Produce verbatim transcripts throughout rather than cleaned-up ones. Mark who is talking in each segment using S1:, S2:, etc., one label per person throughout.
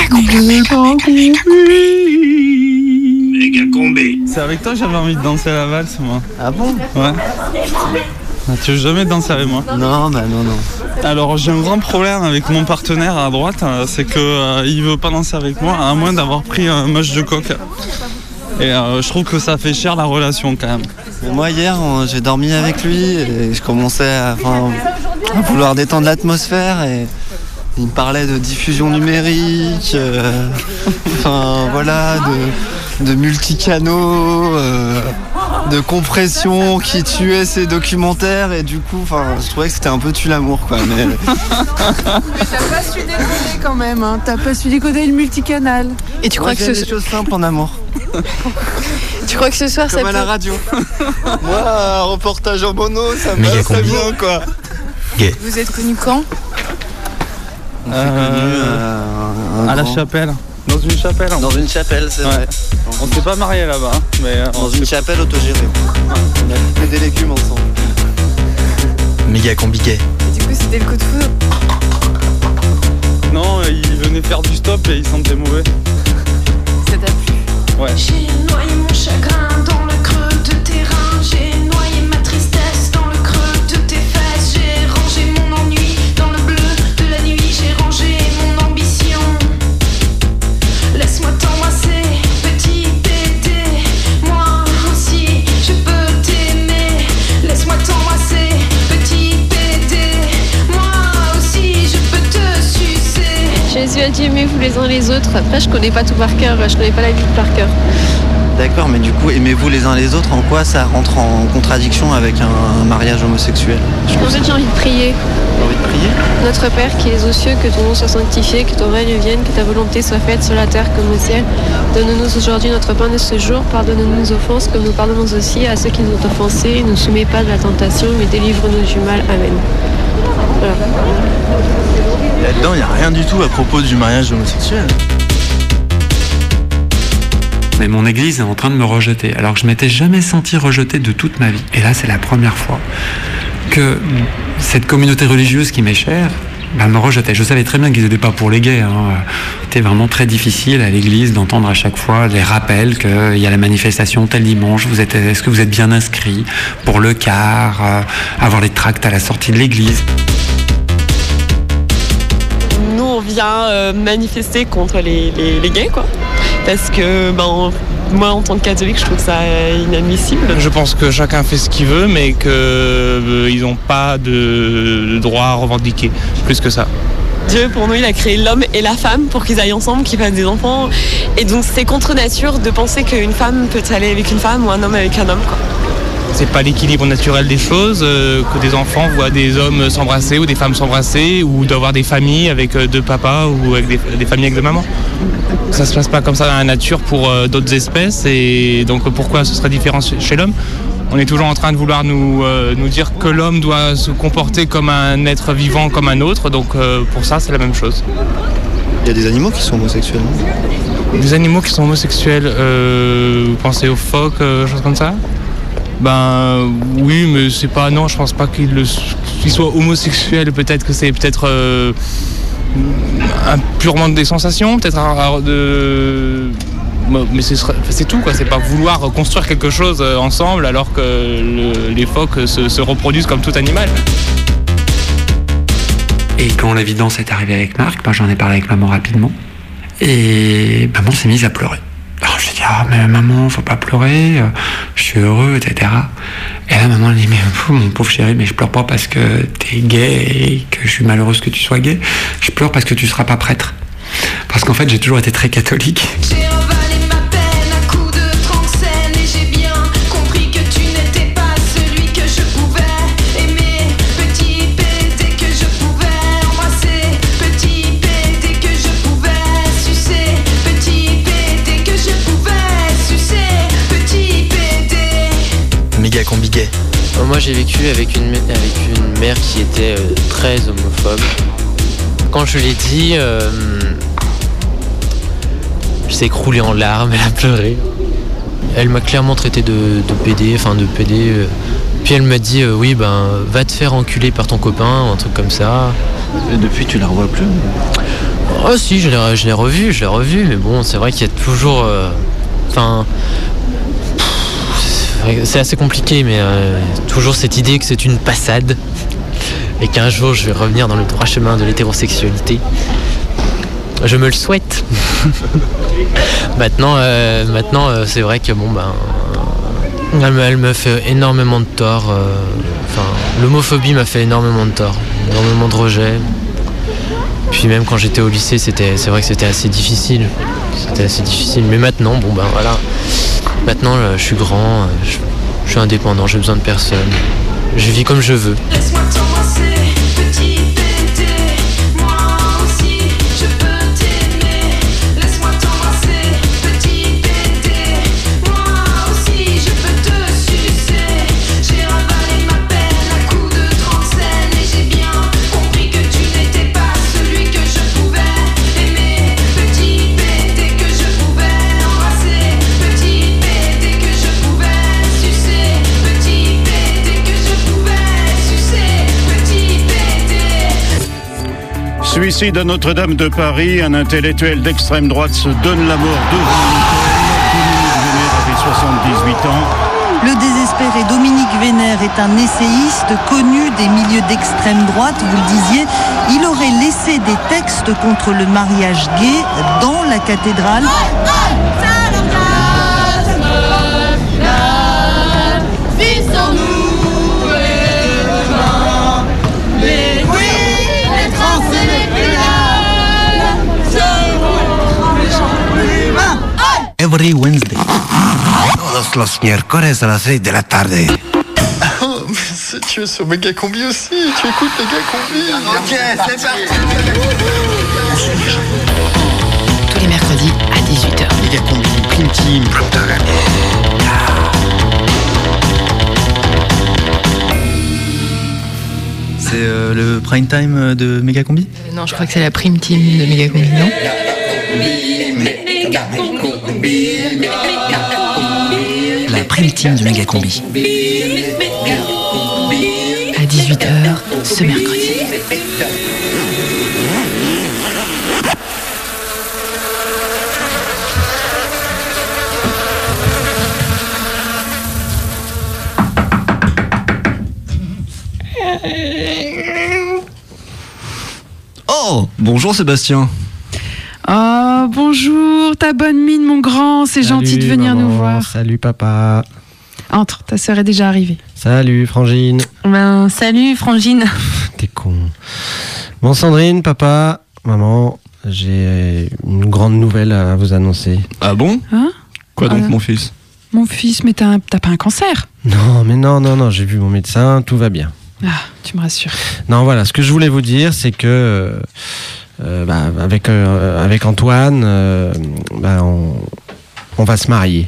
S1: Méga combé.
S2: C'est avec toi que j'avais envie de danser la valse, moi.
S3: Ah bon?
S2: Ouais. Tu veux jamais danser avec moi?
S3: Non, bah non, non.
S2: Alors j'ai un grand problème avec mon partenaire à droite, c'est que euh, il veut pas danser avec moi, à moins d'avoir pris un mush de coke. Et euh, je trouve que ça fait cher la relation quand même.
S3: Mais moi hier, on- j'ai dormi avec lui et je commençais à, enfin, à vouloir détendre l'atmosphère et il me parlait de diffusion numérique, euh, enfin voilà, de, de multicanaux, euh, de compression qui tuait ses documentaires et du coup, enfin, je trouvais que c'était un peu tue l'amour quoi. Mais
S4: Mais t'as pas su décoder quand même, hein. T'as pas su décoder le multicanal.
S5: Et tu
S3: moi,
S5: crois que
S3: j'aime
S5: ce,
S3: les choses simples en amour,
S5: tu crois que ce soir ça
S3: comme à la
S5: peut...
S3: radio. Moi, un reportage en mono, ça me
S6: Méga
S3: va très
S6: combi.
S3: bien quoi.
S4: Vous êtes connus quand?
S3: On s'est
S2: Euh,
S3: connus, euh, un
S2: À la
S3: grand-
S2: chapelle. Dans une chapelle.
S3: Dans une chapelle, c'est
S2: Ouais.
S3: vrai.
S2: On s'est pas mariés là-bas, hein, mais euh,
S3: Dans
S2: on
S3: une
S2: s'est-
S3: chapelle autogérée. On a coupé des légumes ensemble.
S6: Méga combi gay.
S4: Et du coup, c'était le coup de foudre.
S2: Non, il venait faire du stop et il sentait mauvais.
S4: Ça t'a plu?
S2: Ouais.
S7: J'ai noyé mon chagrin dans le creux de tes reins. J'ai noyé ma tristesse dans le creux de tes fesses. J'ai rangé mon ennui dans le bleu de la nuit. J'ai rangé mon ambition. Laisse-moi t'embrasser, petit bébé. Moi aussi, je peux t'aimer. Laisse-moi t'embrasser, petit bébé. Moi aussi, je peux te sucer.
S5: Jésus a dit aimez-vous les uns les autres. Après, je connais pas tout par cœur, je connais pas la Bible par cœur.
S3: D'accord, mais du coup, aimez-vous les uns les autres, en quoi ça rentre en contradiction avec un, un mariage homosexuel? Je trouve
S5: En
S3: ça-
S5: fait, j'ai envie de prier.
S3: J'ai envie de prier.
S5: Notre Père qui es aux cieux, que ton nom soit sanctifié, que ton règne vienne, que ta volonté soit faite sur la terre comme au ciel. Donne-nous aujourd'hui notre pain de ce jour. Pardonne-nous nos offenses comme nous pardonnons aussi à ceux qui nous ont offensés. Ne nous soumets pas de la tentation, mais délivre-nous du mal. Amen. Voilà.
S6: Là-dedans, il n'y a rien du tout à propos du mariage homosexuel.
S8: Mais mon église est en train de me rejeter, alors que je m'étais jamais senti rejeté de toute ma vie. Et là, c'est la première fois que cette communauté religieuse qui m'est chère ben, me rejetait. Je savais très bien qu'ils n'étaient pas pour les gays. Hein. C'était vraiment très difficile à l'église d'entendre à chaque fois les rappels qu'il y a la manifestation tel dimanche. Vous êtes, est-ce que vous êtes bien inscrit pour le quart, euh, avoir les tracts à la sortie de l'église?
S9: Nous, on vient euh, manifester contre les, les, les gays, quoi. Parce que, ben, moi, en tant que catholique, je trouve ça inadmissible.
S10: Je pense que chacun fait ce qu'il veut, mais qu'ils euh, n'ont pas de, de droit à revendiquer, plus que ça.
S9: Dieu, pour nous, il a créé l'homme et la femme pour qu'ils aillent ensemble, qu'ils fassent des enfants. Et donc, c'est contre nature de penser qu'une femme peut aller avec une femme ou un homme avec un homme, quoi.
S10: C'est pas l'équilibre naturel des choses, euh, que des enfants voient des hommes s'embrasser ou des femmes s'embrasser, ou d'avoir des familles avec euh, deux papas ou avec des, des familles avec deux mamans. Ça se passe pas comme ça dans la nature pour euh, d'autres espèces, et donc pourquoi ce serait différent chez, chez l'homme? On est toujours en train de vouloir nous, euh, nous dire que l'homme doit se comporter comme un être vivant, comme un autre, donc euh, pour ça c'est la même chose.
S3: Il y a des animaux qui sont homosexuels.
S10: Des animaux qui sont homosexuels, euh, vous pensez aux phoques, euh, choses comme ça? Ben oui, mais c'est pas, non, je pense pas qu'il le, qu'il soit homosexuel. Peut-être que c'est peut-être euh, un, purement des sensations, peut-être un, un, de, mais c'est, c'est tout quoi. C'est pas vouloir construire quelque chose ensemble alors que le, les phoques se, se reproduisent comme tout animal.
S8: Et quand l'évidence est arrivée avec Marc, ben, j'en ai parlé avec maman rapidement. Et maman s'est mise à pleurer. Alors je lui ai dit, ah mais maman, faut pas pleurer, euh, je suis heureux, et cetera. Et là maman elle dit, mais pff, mon pauvre chéri, mais je pleure pas parce que t'es gay et que je suis malheureuse que tu sois gay. Je pleure parce que tu seras pas prêtre. Parce qu'en fait j'ai toujours été très catholique.
S7: J'ai avalé ma peine à coups de tranxène et j'ai bien compris que tu n'étais pas celui que je pouvais aimer. Petit pédé que je pouvais embrasser, petit pédé que je pouvais sucer, petit pédé que je pouvais sucer, petit pédé.
S6: Méga combi gay.
S11: Moi j'ai vécu avec une, avec une mère qui était euh, très homophobe. Quand je l'ai dit, euh, je s'est écroulée en larmes, elle a pleuré. Elle m'a clairement traité de, de pédé, enfin de pédé. Euh, puis elle m'a dit euh, oui ben va te faire enculer par ton copain, un truc comme ça.
S6: Et depuis tu la revois plus?
S11: Oh si, je l'ai, je l'ai revu, je l'ai revu, mais bon, c'est vrai qu'il y a toujours... Enfin... Euh, c'est assez compliqué, mais euh, toujours cette idée que c'est une passade et qu'un jour je vais revenir dans le droit chemin de l'hétérosexualité. Je me le souhaite. maintenant, euh, maintenant euh, c'est vrai que bon ben, euh, elle, me, elle me fait énormément de tort. Euh, enfin, l'homophobie m'a fait énormément de tort, énormément de rejet. Puis même quand j'étais au lycée, c'était, c'est vrai que c'était assez difficile. C'était assez difficile. Mais maintenant, bon ben voilà. Maintenant, je suis grand, je, je suis indépendant, j'ai besoin de personne. Je vis comme je veux.
S7: Laisse-moi t'embrasser, petit bébé. Moi aussi, je peux t'aimer. Laisse-moi t'embrasser, petit bébé. Moi aussi, je peux te sucer. J'ai ravalé ma peine à coups de trente scènes et j'ai bien compris que tu n'étais pas celui que je pouvais aimer. Petit bébé que je pouvais embrasser. Petit bébé que je pouvais sucer. Petit bébé que je pouvais sucer. Petit bébé.
S1: Suicide à Notre-Dame de Paris, un intellectuel d'extrême droite se donne la mort devant l'autel. Dominique Vénère avait soixante-dix-huit ans.
S12: Le désespéré Dominique Vénère est un essayiste connu des milieux d'extrême droite, vous le disiez. Il aurait laissé des textes contre le mariage gay dans la cathédrale.
S13: Every Wednesday. Todos los miércoles a las seis de la tarde.
S14: Oh, mais c'est, tu es sur Méga Combi aussi. Tu écoutes Méga Combi.
S13: Ok, c'est parti.
S15: Tous les mercredis à dix-huit heures.
S13: Méga Combi, Prime Team.
S6: C'est euh, le prime time de Méga Combi ?
S15: Euh, non, je crois que c'est la prime team de Méga Combi, non ?
S13: La prime team de Méga Combi.
S15: À dix-huit heures ce mercredi.
S6: Oh, bonjour Sébastien.
S4: Oh, bonjour, ta bonne mine, mon grand, c'est
S16: Salut,
S4: gentil de venir
S16: maman.
S4: nous voir.
S16: Salut papa.
S4: Entre, ta sœur est déjà arrivée.
S16: Salut Frangine.
S17: Ben, salut Frangine.
S16: T'es con. Bon Sandrine, papa, maman, j'ai une grande nouvelle à vous annoncer.
S6: Ah bon ?
S4: Hein ?
S6: Quoi donc,
S4: Ah.
S6: mon fils ?
S4: Mon fils, mais t'as, un- t'as pas un cancer ?
S16: Non, mais non, non, non, j'ai vu mon médecin, tout va bien.
S4: Ah, tu me rassures.
S16: Non, voilà, ce que je voulais vous dire, c'est que euh, euh, bah, avec, euh, avec Antoine, euh, bah, on, on va se marier.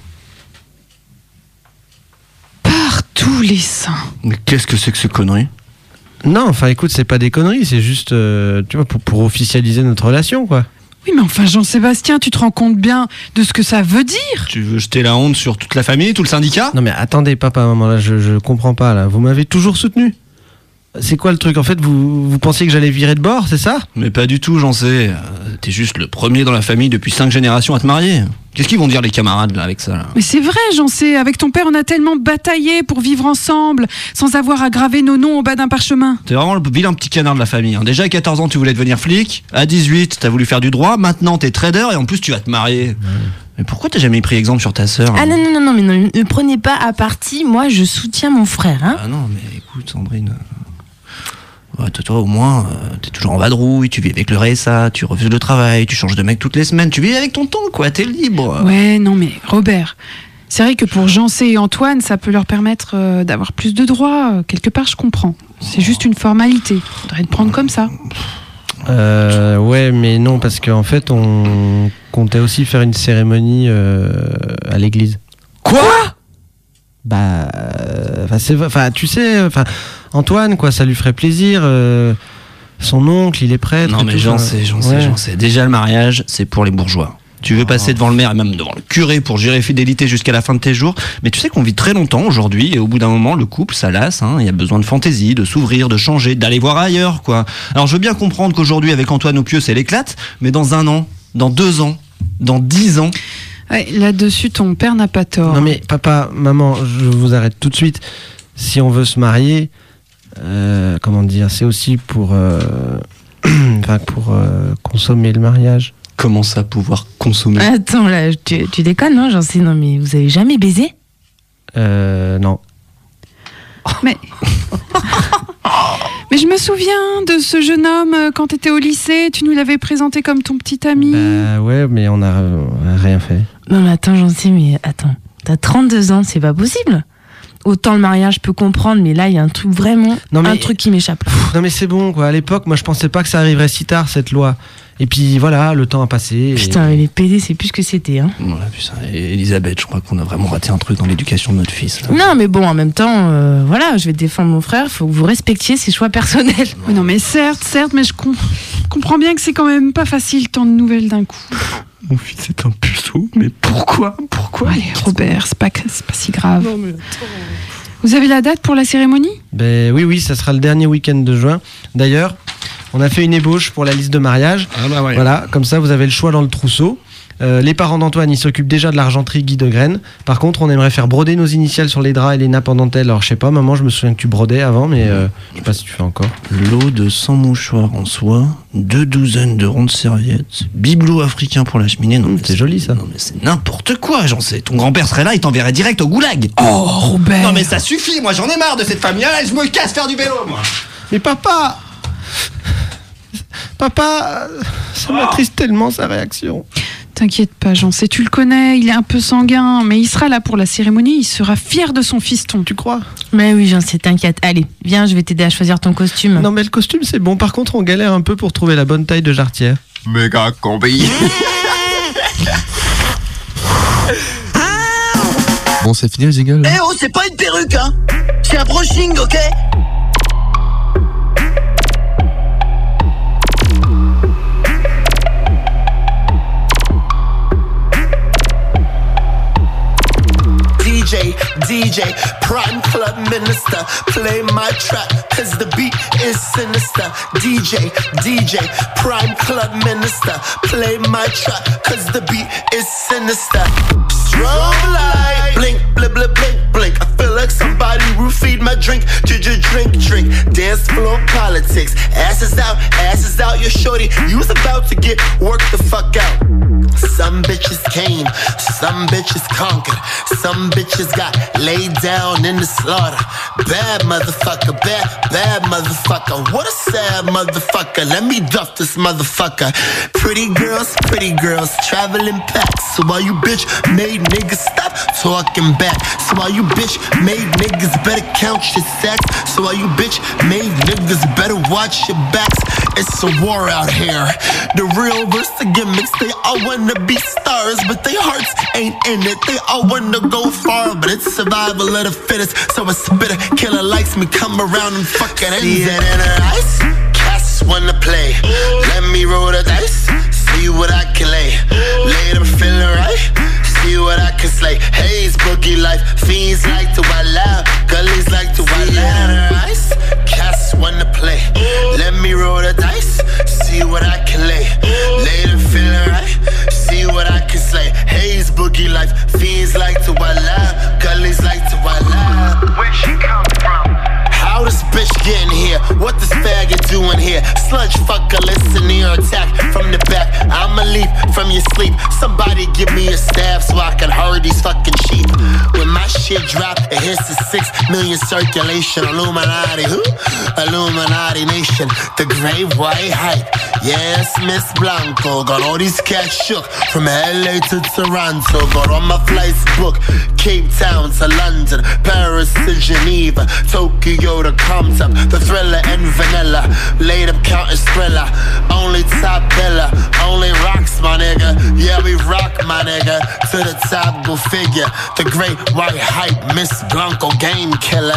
S4: Par tous les saints.
S6: Mais qu'est-ce que c'est que ce connerie ?
S16: Non, enfin écoute, c'est pas des conneries, c'est juste euh, tu vois, pour, pour officialiser notre relation, quoi.
S4: Oui, mais enfin, Jean-Sébastien, tu te rends compte bien de ce que ça veut dire ?
S6: Tu veux jeter la honte sur toute la famille, tout le syndicat ?
S16: Non mais attendez, papa, maman, là, je, je comprends pas, là. Vous m'avez toujours soutenu. C'est quoi le truc ? En fait, vous, vous pensiez que j'allais virer de bord, c'est ça ?
S6: Mais pas du tout, j'en sais. Euh, T'es juste le premier dans la famille depuis cinq générations à te marier. Qu'est-ce qu'ils vont dire les camarades là avec ça là ?
S4: Mais c'est vrai, j'en sais. Avec ton père, on a tellement bataillé pour vivre ensemble, sans avoir à graver nos noms au bas d'un parchemin.
S6: T'es vraiment le vilain petit canard de la famille. Hein. Déjà à quatorze ans, tu voulais devenir flic. À dix-huit, t'as voulu faire du droit. Maintenant, t'es trader et en plus, tu vas te marier. Ouais. Mais pourquoi t'as jamais pris exemple sur ta sœur ?
S17: Ah
S6: hein
S17: non, non, non, non, mais non, ne prenez pas à partie. Moi, je soutiens mon frère. Hein.
S6: Ah non, mais écoute, Sandrine. Ouais, toi, toi, au moins, euh, t'es toujours en vadrouille, tu vis avec le R S A, tu refuses le travail, tu changes de mec toutes les semaines, tu vis avec ton temps, quoi, t'es libre.
S4: Ouais, non, mais Robert, c'est vrai que pour Jean-C et Antoine, ça peut leur permettre euh, d'avoir plus de droits. Quelque part, je comprends. C'est juste une formalité. Faudrait le prendre comme ça.
S16: Euh, ouais, mais non, parce qu'en fait, on comptait aussi faire une cérémonie euh, à l'église.
S6: Quoi ?
S16: Bah, enfin, c'est, enfin, tu sais, enfin, Antoine, quoi, ça lui ferait plaisir. Euh, son oncle, il est prêtre.
S6: Non, mais
S16: tout,
S6: j'en
S16: enfin,
S6: sais, j'en
S16: ouais.
S6: sais, j'en sais. Déjà, le mariage, c'est pour les bourgeois. Tu veux passer devant le maire et même devant le curé pour gérer fidélité jusqu'à la fin de tes jours. Mais tu sais qu'on vit très longtemps aujourd'hui et au bout d'un moment, le couple, ça lasse. Hein. Il y a besoin de fantaisie, de s'ouvrir, de changer, d'aller voir ailleurs, quoi. Alors je veux bien comprendre qu'aujourd'hui, avec Antoine Aupieux, c'est l'éclate, mais dans un an, dans deux ans, dans dix ans...
S4: Ouais, là-dessus, ton père n'a pas tort.
S16: Non mais papa, maman, je vous arrête tout de suite. Si on veut se marier, euh, comment dire, c'est aussi pour, euh, enfin pour euh, consommer le mariage.
S6: Comment ça, pouvoir consommer ?
S17: Attends, là, tu, tu déconnes, non, j'en sais, non, mais vous avez jamais baisé ?
S16: Euh, non.
S4: Mais... Mais je me souviens de ce jeune homme euh, quand t'étais au lycée, tu nous l'avais présenté comme ton petit ami.
S16: Bah ouais, mais on a, on a rien fait.
S17: Non, mais attends, j'en sais, mais attends, t'as trente-deux ans, c'est pas possible. Autant le mariage, je peux comprendre, mais là, il y a un truc vraiment,
S16: non, mais...
S17: un truc qui m'échappe.
S16: Pff, non mais c'est bon, quoi. À l'époque, moi, je pensais pas que ça arriverait si tard, cette loi. Et puis voilà, le temps a passé.
S17: Putain,
S16: et...
S17: mais les P D, c'est plus ce que c'était, hein.
S6: Ouais, putain, Elisabeth, je crois qu'on a vraiment raté un truc dans l'éducation de notre fils. Là.
S17: Non, mais bon, en même temps, euh, voilà, je vais défendre mon frère, faut que vous respectiez ses choix personnels.
S4: Oui, non, mais certes, certes, mais je com- comprends bien que c'est quand même pas facile tant de nouvelles d'un coup.
S6: Mon fils est un puceau, mais pourquoi Pourquoi
S4: Allez, Robert, c'est pas, c'est pas si grave.
S16: Non, mais...
S4: Vous avez la date pour la cérémonie ?
S16: Ben oui, oui, ça sera le dernier week-end de juin. D'ailleurs, on a fait une ébauche pour la liste de mariage.
S6: Ah bah ouais.
S16: Voilà, comme ça, vous avez le choix dans le trousseau. Euh, les parents d'Antoine, ils s'occupent déjà de l'argenterie Guy de Graine. Par contre, on aimerait faire broder nos initiales sur les draps et les nappes en dentelle. Alors, je sais pas, maman, je me souviens que tu brodais avant, mais euh, je sais pas si tu fais encore.
S6: Lot de cent mouchoirs en soie, deux douzaines de rondes serviettes, bibelot africain pour la cheminée. Non,
S16: Mmh, c'est joli ça.
S6: Non, mais c'est n'importe quoi, j'en sais. Ton grand-père serait là, il t'enverrait direct au goulag.
S4: Oh, Robert.
S6: Non, mais ça suffit, moi j'en ai marre de cette famille. Allez, je me casse faire du vélo, moi.
S16: Mais papa Papa, ça m'attriste tellement sa réaction.
S4: T'inquiète pas, Jean, sais, tu le connais, il est un peu sanguin, mais il sera là pour la cérémonie, il sera fier de son fiston, tu crois ?
S17: Mais oui, j'en sais, t'inquiète. Allez, viens, je vais t'aider à choisir ton costume.
S16: Non mais le costume c'est bon, par contre on galère un peu pour trouver la bonne taille de jarretière.
S13: Méga combi.
S18: Bon, c'est fini le jingle.
S19: Eh oh, c'est pas une perruque, hein. C'est un brushing, ok? D J, D J, Prime Club Minister, play my track, cause the beat is sinister. D J, D J, Prime Club Minister, play my track, cause the beat is sinister. Strobe light, blink, blip, blip, blink, blink. I feel like somebody roofied my drink, drink, drink, drink. Dance floor politics, asses out, asses out, your shorty, you's about to get worked the fuck out. Some bitches came, some bitches conquered, some bitches got laid down in the slaughter. Bad motherfucker, bad, bad motherfucker. What a sad motherfucker. Let me duff this motherfucker. Pretty girls, pretty girls, traveling packs. So while you bitch made niggas stop talking back. So while you bitch made niggas better count your sacks. So while you bitch made niggas better watch your backs. It's a war out here. The real versus the gimmicks, they all wanna be stars, but their hearts ain't in it. They all wanna go far, but it's survival of the fittest. So a spitter killer likes me, come around and fuck it. See it in her eyes, cats wanna play. Let me roll the dice, see what I can lay. Later feeling right, see what I can slay. Haze, boogie life, fiends like to wild out, gullies like to wild out. In her eyes, cats wanna play. Let me roll the dice, see what I can lay. Later feeling right, see what I can slay. Haze, boogie life, fiends like to wild out, gullies like to wild out. Where she come from? How this bitch getting here? What this faggot doing here? Sludge fucker, listen to your attack from the back. I'ma leap from your sleep. Somebody give me a stab so I can hurry these fucking sheep. When my shit drop, it hits the six million circulation. Illuminati, who? Illuminati nation. The great white hype. Yes, Miss Blanco. Got all these cats shook from L A to Toronto. Got all my flights booked. Cape Town to London, Paris to Geneva, Tokyo to Compton, the Thriller and Vanilla. Laid up counting Thriller. Only top biller, only rocks, my nigga. Yeah, we rock, my nigga. To the top, go figure. The great white hype, Miss Blanco, game killer.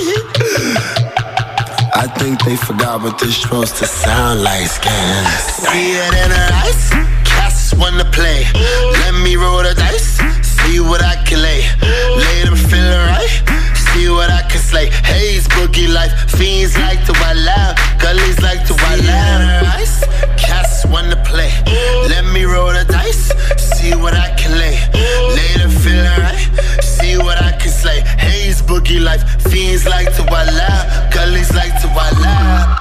S19: I think they forgot what this supposed to sound like, scans. See it in her eyes, cats cats wanna play. Let me roll the dice, see what I can lay. Lay them feeling right, see what I can slay. Haze, boogie life, fiends like to wild out, gullies like to wild out. Ice, cats wanna play. Let me roll the dice, see what I can lay. Lay them feeling right, see what I can slay. Haze, boogie life, fiends like to wild out, gullies like to wild out.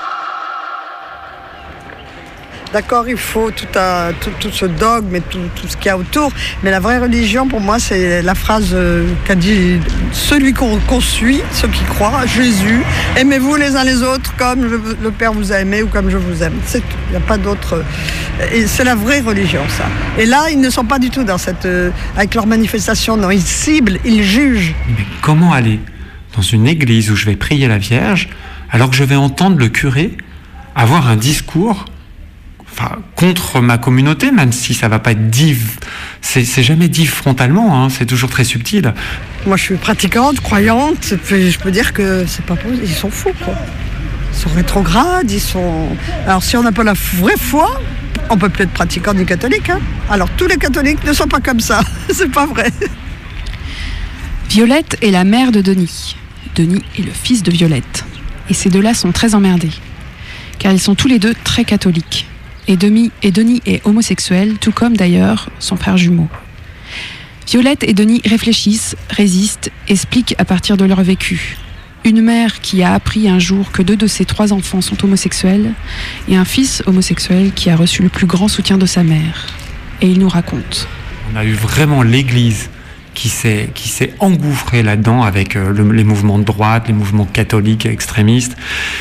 S20: D'accord, il faut tout, un, tout, tout ce dogme et tout, tout ce qu'il y a autour, mais la vraie religion, pour moi, c'est la phrase euh, qu'a dit celui qu'on qu'on suit, ceux qui croient, Jésus, aimez-vous les uns les autres comme je, le Père vous a aimé ou comme je vous aime. C'est tout, il n'y a pas d'autre... Et c'est la vraie religion, ça. Et là, ils ne sont pas du tout dans cette... Euh, avec leurs manifestations, non, ils ciblent, ils jugent.
S8: Mais comment aller dans une église où je vais prier la Vierge, alors que je vais entendre le curé avoir un discours... Enfin, contre ma communauté, même si ça va pas être dit, c'est, c'est jamais dit frontalement, hein, c'est toujours très subtil.
S20: Moi, je suis pratiquante, croyante, je peux dire que c'est pas possible, ils sont fous, quoi. Ils sont rétrogrades, ils sont... Alors, si on n'a pas la vraie foi, on peut plus être pratiquant ni catholique, hein. Alors, tous les catholiques ne sont pas comme ça, c'est pas vrai.
S4: Violette est la mère de Denis. Denis est le fils de Violette. Et ces deux-là sont très emmerdés, car ils sont tous les deux très catholiques. Et Denis, et Denis est homosexuel, tout comme d'ailleurs son frère jumeau. Violette et Denis réfléchissent, résistent, expliquent à partir de leur vécu. Une mère qui a appris un jour que deux de ses trois enfants sont homosexuels et un fils homosexuel qui a reçu le plus grand soutien de sa mère. Et il nous raconte.
S8: On a eu vraiment l'Église qui s'est, qui s'est engouffrée là-dedans avec euh, le, les mouvements de droite, les mouvements catholiques extrémistes.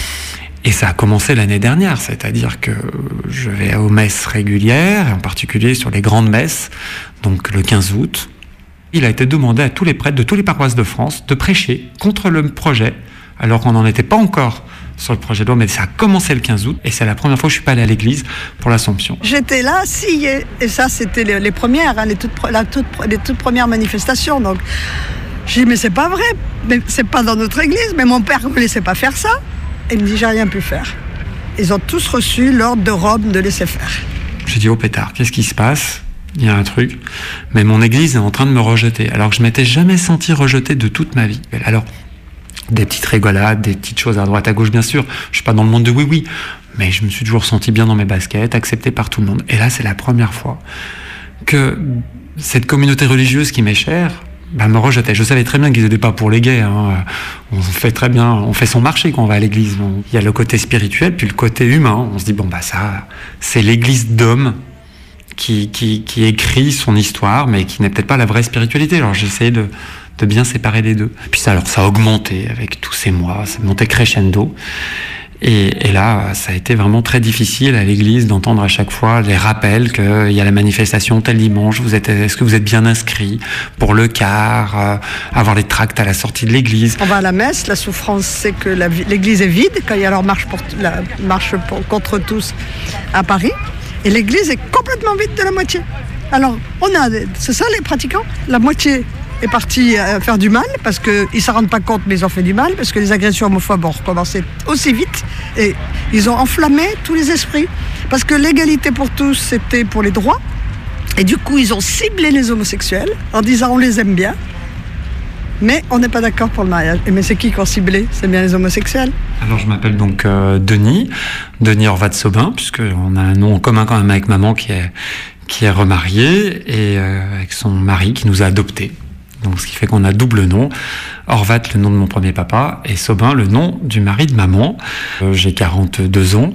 S8: Et ça a commencé l'année dernière, c'est-à-dire que je vais aux messes régulières, en particulier sur les grandes messes, donc le quinze août. Il a été demandé à tous les prêtres de toutes les paroisses de France de prêcher contre le projet, alors qu'on n'en était pas encore sur le projet de loi, mais ça a commencé le quinze août, et c'est la première fois que je suis pas allé à l'église pour l'Assomption.
S20: J'étais là, si, et, et ça c'était les, les premières, hein, les, toutes, la, toutes, les toutes premières manifestations, donc j'ai dit mais c'est pas vrai, mais c'est pas dans notre église, mais mon père ne me laissait pas faire ça. Il me dit, j'ai rien pu faire. Ils ont tous reçu l'ordre de Rome de laisser faire.
S8: J'ai dit, oh pétard, qu'est-ce qui se passe ? Il y a un truc. Mais mon église est en train de me rejeter. Alors que je m'étais jamais senti rejeté de toute ma vie. Alors, des petites rigolades, des petites choses à droite, à gauche, bien sûr. Je suis pas dans le monde de oui-oui. Mais je me suis toujours senti bien dans mes baskets, accepté par tout le monde. Et là, c'est la première fois que cette communauté religieuse qui m'est chère, bah, me rejetait. Je savais très bien qu'ils n'étaient pas pour les gays. Hein. On fait très bien, on fait son marché quand on va à l'église. Il y a le côté spirituel, puis le côté humain. On se dit, bon, bah ça, c'est l'église d'hommes qui, qui, qui écrit son histoire, mais qui n'est peut-être pas la vraie spiritualité. Alors j'essayais de, de bien séparer les deux. Puis ça, alors, ça a augmenté avec tous ces mois, ça montait crescendo. Et, et là, ça a été vraiment très difficile à l'église d'entendre à chaque fois les rappels qu'il y a la manifestation tel dimanche, vous êtes, est-ce que vous êtes bien inscrit pour le quart, euh, avoir les tracts à la sortie de l'église.
S20: On va à la messe, la souffrance c'est que la, l'église est vide, quand il y a leur marche, pour, la marche pour, contre tous à Paris, et l'église est complètement vide de la moitié. Alors, on a, c'est ça les pratiquants, la moitié est parti faire du mal, parce qu'ils ne s'en rendent pas compte, mais ils ont fait du mal, parce que les agressions homophobes ont recommencé aussi vite, et ils ont enflammé tous les esprits, parce que l'égalité pour tous, c'était pour les droits, et du coup, ils ont ciblé les homosexuels, en disant on les aime bien, mais on n'est pas d'accord pour le mariage. Et mais c'est qui qui ont ciblé ? C'est bien les homosexuels.
S8: Alors je m'appelle donc euh, Denis, Denis Horvat-Sobin, puisqu'on a un nom en commun quand même avec maman qui est, qui est remariée, et euh, avec son mari qui nous a adoptés. Donc, ce qui fait qu'on a double nom. Horvat, le nom de mon premier papa, et Sobin, le nom du mari de maman. Euh, j'ai quarante-deux ans.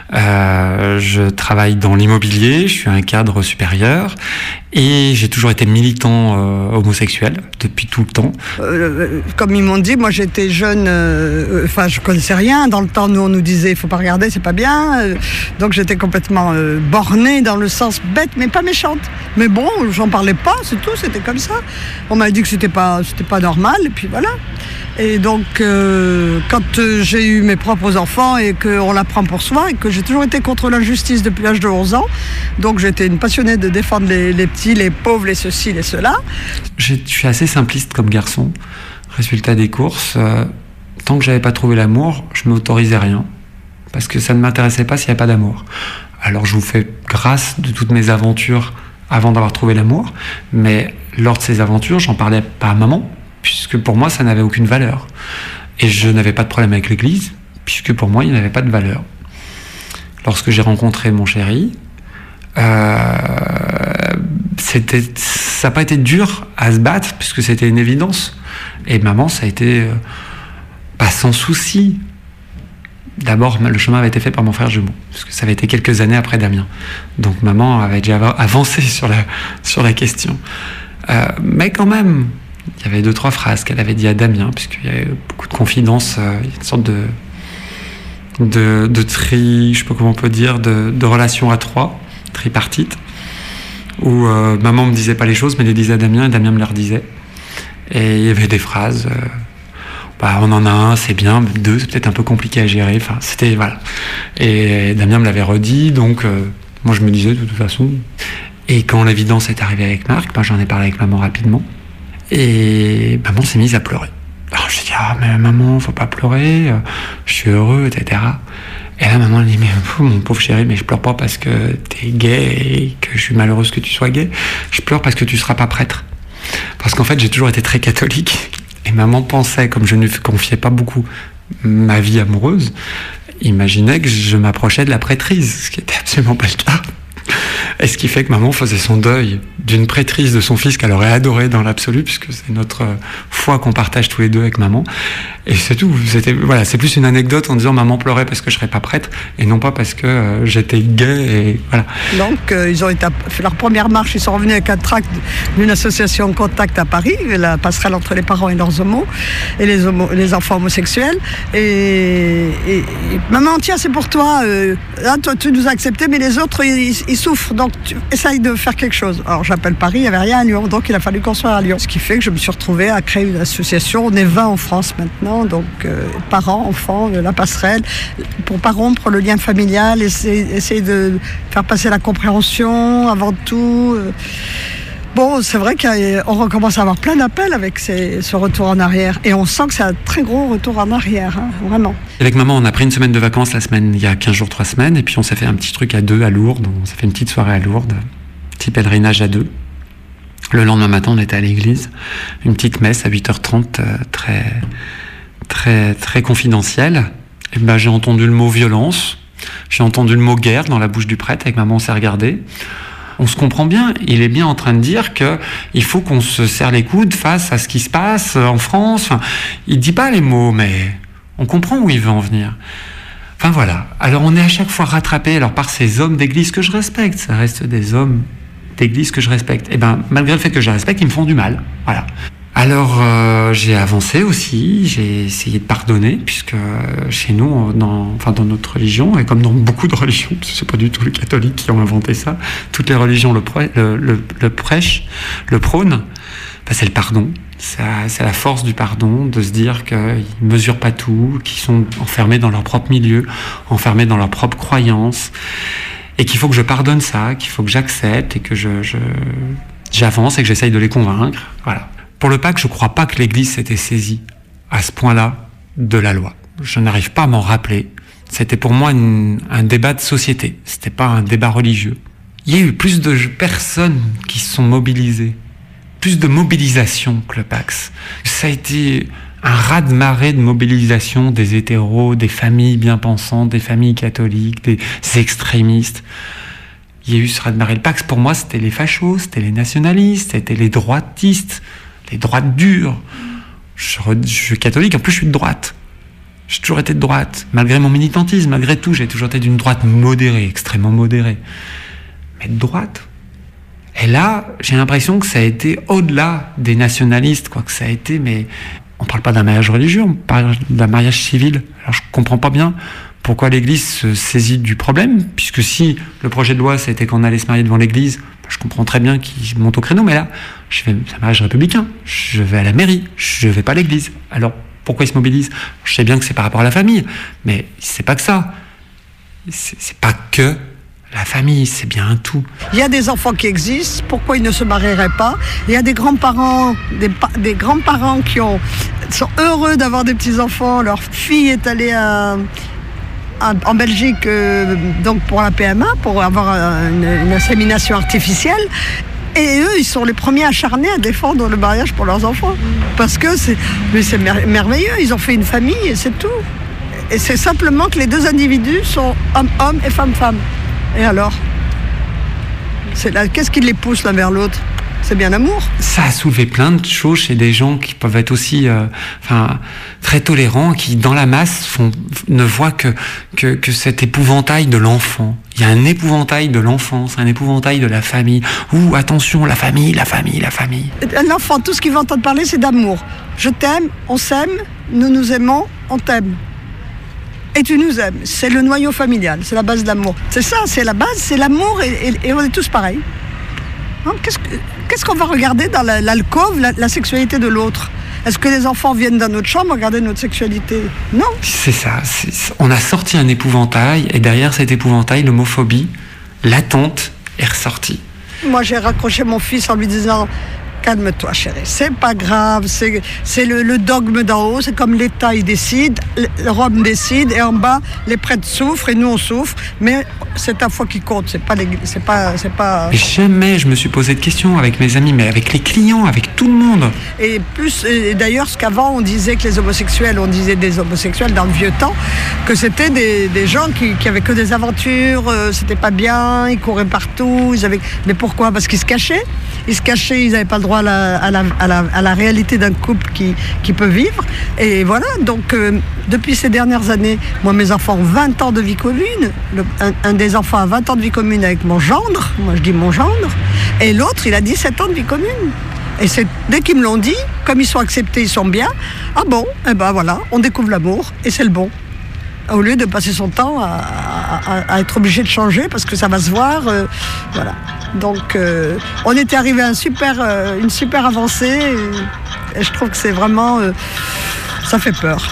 S8: Euh, je travaille dans l'immobilier. Je suis un cadre supérieur. Et j'ai toujours été militant euh, homosexuel depuis tout le temps.
S20: Euh, comme ils m'ont dit, moi j'étais jeune, euh, enfin je connaissais rien. Dans le temps, nous on nous disait il faut pas regarder, c'est pas bien. Euh, donc j'étais complètement euh, bornée dans le sens bête, mais pas méchante. Mais bon, j'en parlais pas, c'est tout, c'était comme ça. On m'a dit que c'était pas, c'était pas normal, et puis voilà. Et donc, euh, quand euh, j'ai eu mes propres enfants et qu'on la prend pour soi, et que j'ai toujours été contre l'injustice depuis l'âge de onze ans, donc j'étais une passionnée de défendre les, les petits, les pauvres, les ceci, les cela.
S8: Je suis assez simpliste comme garçon. Résultat des courses, euh, tant que j'avais pas trouvé l'amour, je m'autorisais rien. Parce que ça ne m'intéressait pas s'il n'y a pas d'amour. Alors je vous fais grâce de toutes mes aventures avant d'avoir trouvé l'amour, mais lors de ces aventures, j'en parlais pas à maman, puisque pour moi, ça n'avait aucune valeur. Et je n'avais pas de problème avec l'église, puisque pour moi, il n'avait pas de valeur. Lorsque j'ai rencontré mon chéri, euh, c'était, ça n'a pas été dur à se battre, puisque c'était une évidence. Et maman, ça a été euh, pas sans souci. D'abord, le chemin avait été fait par mon frère jumeau, parce que ça avait été quelques années après Damien. Donc maman avait déjà avancé sur la, sur la question. Euh, mais quand même, il y avait deux, trois phrases qu'elle avait dit à Damien, puisqu'il y avait beaucoup de confidences, euh, une sorte de, de, de tri, je sais pas comment on peut dire, de, de relation à trois, tripartite, où euh, maman me disait pas les choses, mais les disait à Damien, et Damien me les redisait. Et il y avait des phrases... Euh, Bah, on en a un, c'est bien, deux, c'est peut-être un peu compliqué à gérer. Enfin, c'était, voilà. Et Damien me l'avait redit, donc euh, moi je me disais de toute façon. Et quand l'évidence est arrivée avec Marc, ben, j'en ai parlé avec maman rapidement. Et maman s'est mise à pleurer. Alors j'ai dit, ah, mais maman, faut pas pleurer, euh, je suis heureux, et cetera. Et là, maman elle dit, mais pff, mon pauvre chéri, mais je pleure pas parce que t'es gay et que je suis malheureuse que tu sois gay. Je pleure parce que tu seras pas prêtre. Parce qu'en fait, j'ai toujours été très catholique. Et maman pensait, comme je ne lui confiais pas beaucoup ma vie amoureuse, imaginait que je m'approchais de la prêtrise, ce qui n'était absolument pas le cas. Et ce qui fait que maman faisait son deuil d'une prêtrise de son fils qu'elle aurait adoré dans l'absolu, puisque c'est notre foi qu'on partage tous les deux avec maman. Et c'est tout. C'était, voilà, c'est plus une anecdote en disant maman pleurait parce que je serais pas prêtre, et non pas parce que euh, j'étais gay. Et voilà.
S20: Donc euh, ils ont été, fait leur première marche, ils sont revenus avec un tract d'une association Contact à Paris, la passerelle entre les parents et leurs homos, et les, homo, les enfants homosexuels. Et, et, et maman, tiens, c'est pour toi. Euh, là, toi, tu nous as accepté, mais les autres, ils, ils souffrent. Donc tu essayes de faire quelque chose. Alors j'appelle Paris, il n'y avait rien à Lyon, donc il a fallu construire à Lyon. Ce qui fait que je me suis retrouvée à créer une association. On est vingt en France maintenant, donc euh, parents, enfants, de la passerelle, pour pas rompre le lien familial, essayer, essayer de faire passer la compréhension avant tout. Euh. Bon, c'est vrai qu'on recommence à avoir plein d'appels avec ces, ce retour en arrière. Et on sent que c'est un très gros retour en arrière, hein, vraiment.
S8: Avec maman, on a pris une semaine de vacances la semaine, il y a quinze jours, trois semaines, et puis on s'est fait un petit truc à deux à Lourdes. On s'est fait une petite soirée à Lourdes, un petit pèlerinage à deux. Le lendemain matin, on était à l'église, une petite messe à huit heures trente, euh, très, très, très confidentielle. Et ben, j'ai entendu le mot violence, j'ai entendu le mot guerre dans la bouche du prêtre, avec maman on s'est regardé. On se comprend bien, il est bien en train de dire qu'il faut qu'on se serre les coudes face à ce qui se passe en France. Enfin, il ne dit pas les mots, mais on comprend où il veut en venir. Enfin voilà, alors on est à chaque fois rattrapé alors, par ces hommes d'église que je respecte. Ça reste des hommes d'église que je respecte. Et ben, malgré le fait que je les respecte, ils me font du mal. Voilà. Alors euh, j'ai avancé aussi, j'ai essayé de pardonner, puisque euh, chez nous, dans, enfin dans notre religion, et comme dans beaucoup de religions, parce que c'est pas du tout les catholiques qui ont inventé ça, toutes les religions le, prê- le, le, le prêchent, le prônent, ben c'est le pardon. C'est, c'est la force du pardon, de se dire qu'ils ne mesurent pas tout, qu'ils sont enfermés dans leur propre milieu, enfermés dans leurs propres croyances, et qu'il faut que je pardonne ça, qu'il faut que j'accepte, et que je, je, j'avance et que j'essaye de les convaincre. Voilà. Pour le Pâques, je ne crois pas que l'Église s'était saisie à ce point-là de la loi. Je n'arrive pas à m'en rappeler. C'était pour moi une, un débat de société. C'était pas un débat religieux. Il y a eu plus de personnes qui se sont mobilisées, plus de mobilisation que le Pax. Ça a été un raz-de-marée de mobilisation des hétéros, des familles bien pensantes, des familles catholiques, des extrémistes. Il y a eu ce raz-de-marée. Le Pax, pour moi, c'était les fachos, c'était les nationalistes, c'était les droitistes, les droites dures. Je, je suis catholique, en plus je suis de droite. J'ai toujours été de droite, malgré mon militantisme, malgré tout, j'ai toujours été d'une droite modérée, extrêmement modérée. Mais de droite. Et là, j'ai l'impression que ça a été au-delà des nationalistes, quoi, que ça a été, mais on parle pas d'un mariage religieux, on parle d'un mariage civil. Alors je comprends pas bien pourquoi l'Église se saisit du problème, puisque si le projet de loi c'était qu'on allait se marier devant l'Église, je comprends très bien qu'ils montent au créneau, mais là, je vais, c'est un mariage républicain, je vais à la mairie, je vais pas à l'Église. Alors pourquoi ils se mobilisent ? Je sais bien que c'est par rapport à la famille, mais c'est pas que ça. C'est, c'est pas que la famille, c'est bien un tout.
S20: Il y a des enfants qui existent, pourquoi ils ne se marieraient pas ? Il y a des grands-parents, des, des grands-parents qui ont, sont heureux d'avoir des petits-enfants, leur fille est allée à... en, en Belgique, euh, donc pour la P M A, pour avoir une, une insémination artificielle. Et eux, ils sont les premiers acharnés à défendre le mariage pour leurs enfants. Parce que c'est, mais c'est mer- merveilleux, ils ont fait une famille et c'est tout. Et c'est simplement que les deux individus sont homme-homme et femme-femme. Et alors c'est là, qu'est-ce qui les pousse l'un vers l'autre? C'est bien l'amour.
S8: Ça a soulevé plein de choses chez des gens qui peuvent être aussi euh, enfin, très tolérants, qui dans la masse font, ne voient que, que, que cet épouvantail de l'enfant. Il y a un épouvantail de l'enfance, un épouvantail de la famille. Ouh, attention, la famille, la famille, la famille.
S20: L'enfant, tout ce qu'il va entendre parler, c'est d'amour. Je t'aime, on s'aime, nous nous aimons, on t'aime. Et tu nous aimes. C'est le noyau familial, c'est la base de l'amour. C'est ça, c'est la base, c'est l'amour et, et, et on est tous pareils. Hein, qu'est-ce, que, qu'est-ce qu'on va regarder dans la, l'alcôve, la, la sexualité de l'autre? Est-ce que les enfants viennent dans notre chambre regarder notre sexualité? Non.
S8: C'est ça. C'est, on a sorti un épouvantail et derrière cet épouvantail, l'homophobie latente est ressortie.
S20: Moi, j'ai raccroché mon fils en lui disant... Calme-toi, chérie, c'est pas grave, c'est, c'est le, le dogme d'en haut, c'est comme l'État, il décide, Rome décide, et en bas, les prêtres souffrent et nous on souffre, mais c'est ta foi qui compte, c'est pas, c'est pas, c'est pas...
S8: Jamais je me suis posé de questions avec mes amis, mais avec les clients, avec tout le monde.
S20: Et plus, et d'ailleurs, ce qu'avant on disait que les homosexuels, on disait des homosexuels dans le vieux temps, que c'était des, des gens qui, qui avaient que des aventures, euh, c'était pas bien, ils couraient partout, ils avaient... mais pourquoi? Parce qu'ils se cachaient, ils se cachaient, ils n'avaient pas le droit à la, à la, à la, à la réalité d'un couple qui, qui peut vivre. Et voilà, donc euh, depuis ces dernières années, moi mes enfants ont vingt ans de vie commune. Le, un, un des enfants a vingt ans de vie commune avec mon gendre, moi je dis mon gendre, et l'autre il a dix-sept ans de vie commune. Et c'est, dès qu'ils me l'ont dit, comme ils sont acceptés, ils sont bien, ah bon, et ben voilà, on découvre l'amour et c'est le bon. Au lieu de passer son temps à, à, à être obligé de changer parce que ça va se voir, euh, voilà. Donc euh, on était arrivé à un super, euh, une super avancée et, et je trouve que c'est vraiment, euh, ça fait peur.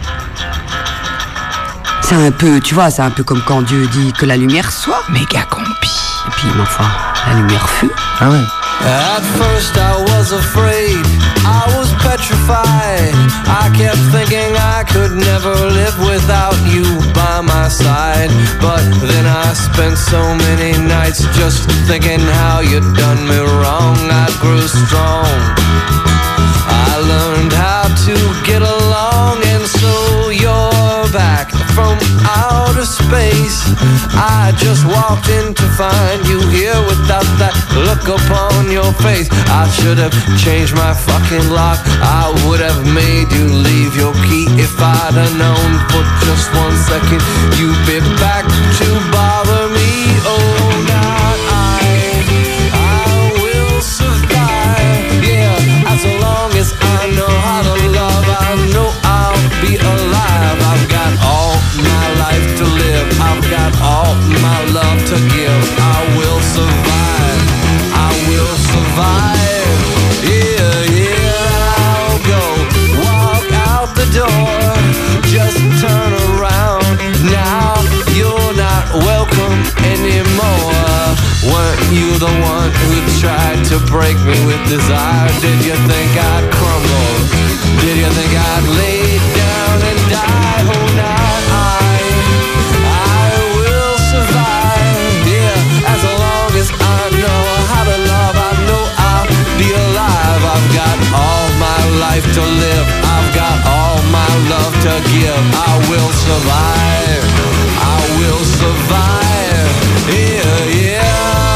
S21: C'est un peu, tu vois, c'est un peu comme quand Dieu dit que la lumière soit. Méga compi. Et puis, mais enfin, la lumière fut.
S16: Ah ouais.
S22: At first I was afraid, I was petrified. I kept thinking I could never live without you by my side. But then I spent so many nights just thinking how you'd done me wrong. I grew strong, I learned how to get along, and so you're back from outer space. I just walked in to find you here without that look upon your face. I should have changed my fucking lock, I would have made you leave your key. If I'd have known for just one second you'd be back to bother me. Oh God, I, I will survive. Yeah, as long as I know how to love, I know I'll be alive. I've got all my life to live, I've got all my love to give. I will survive, I will survive. Yeah, yeah, I'll go walk out the door, just turn around. Now you're not welcome anymore. Weren't you the one who tried to break me with desire? Did you think I'd crumble? Did you think I'd lay down and die? Oh, now I, I will survive. Yeah, as long as I know how to love, I know I'll be alive. I've got all my life to live, I've got all my love to give. I will survive, I will survive. Yeah, yeah.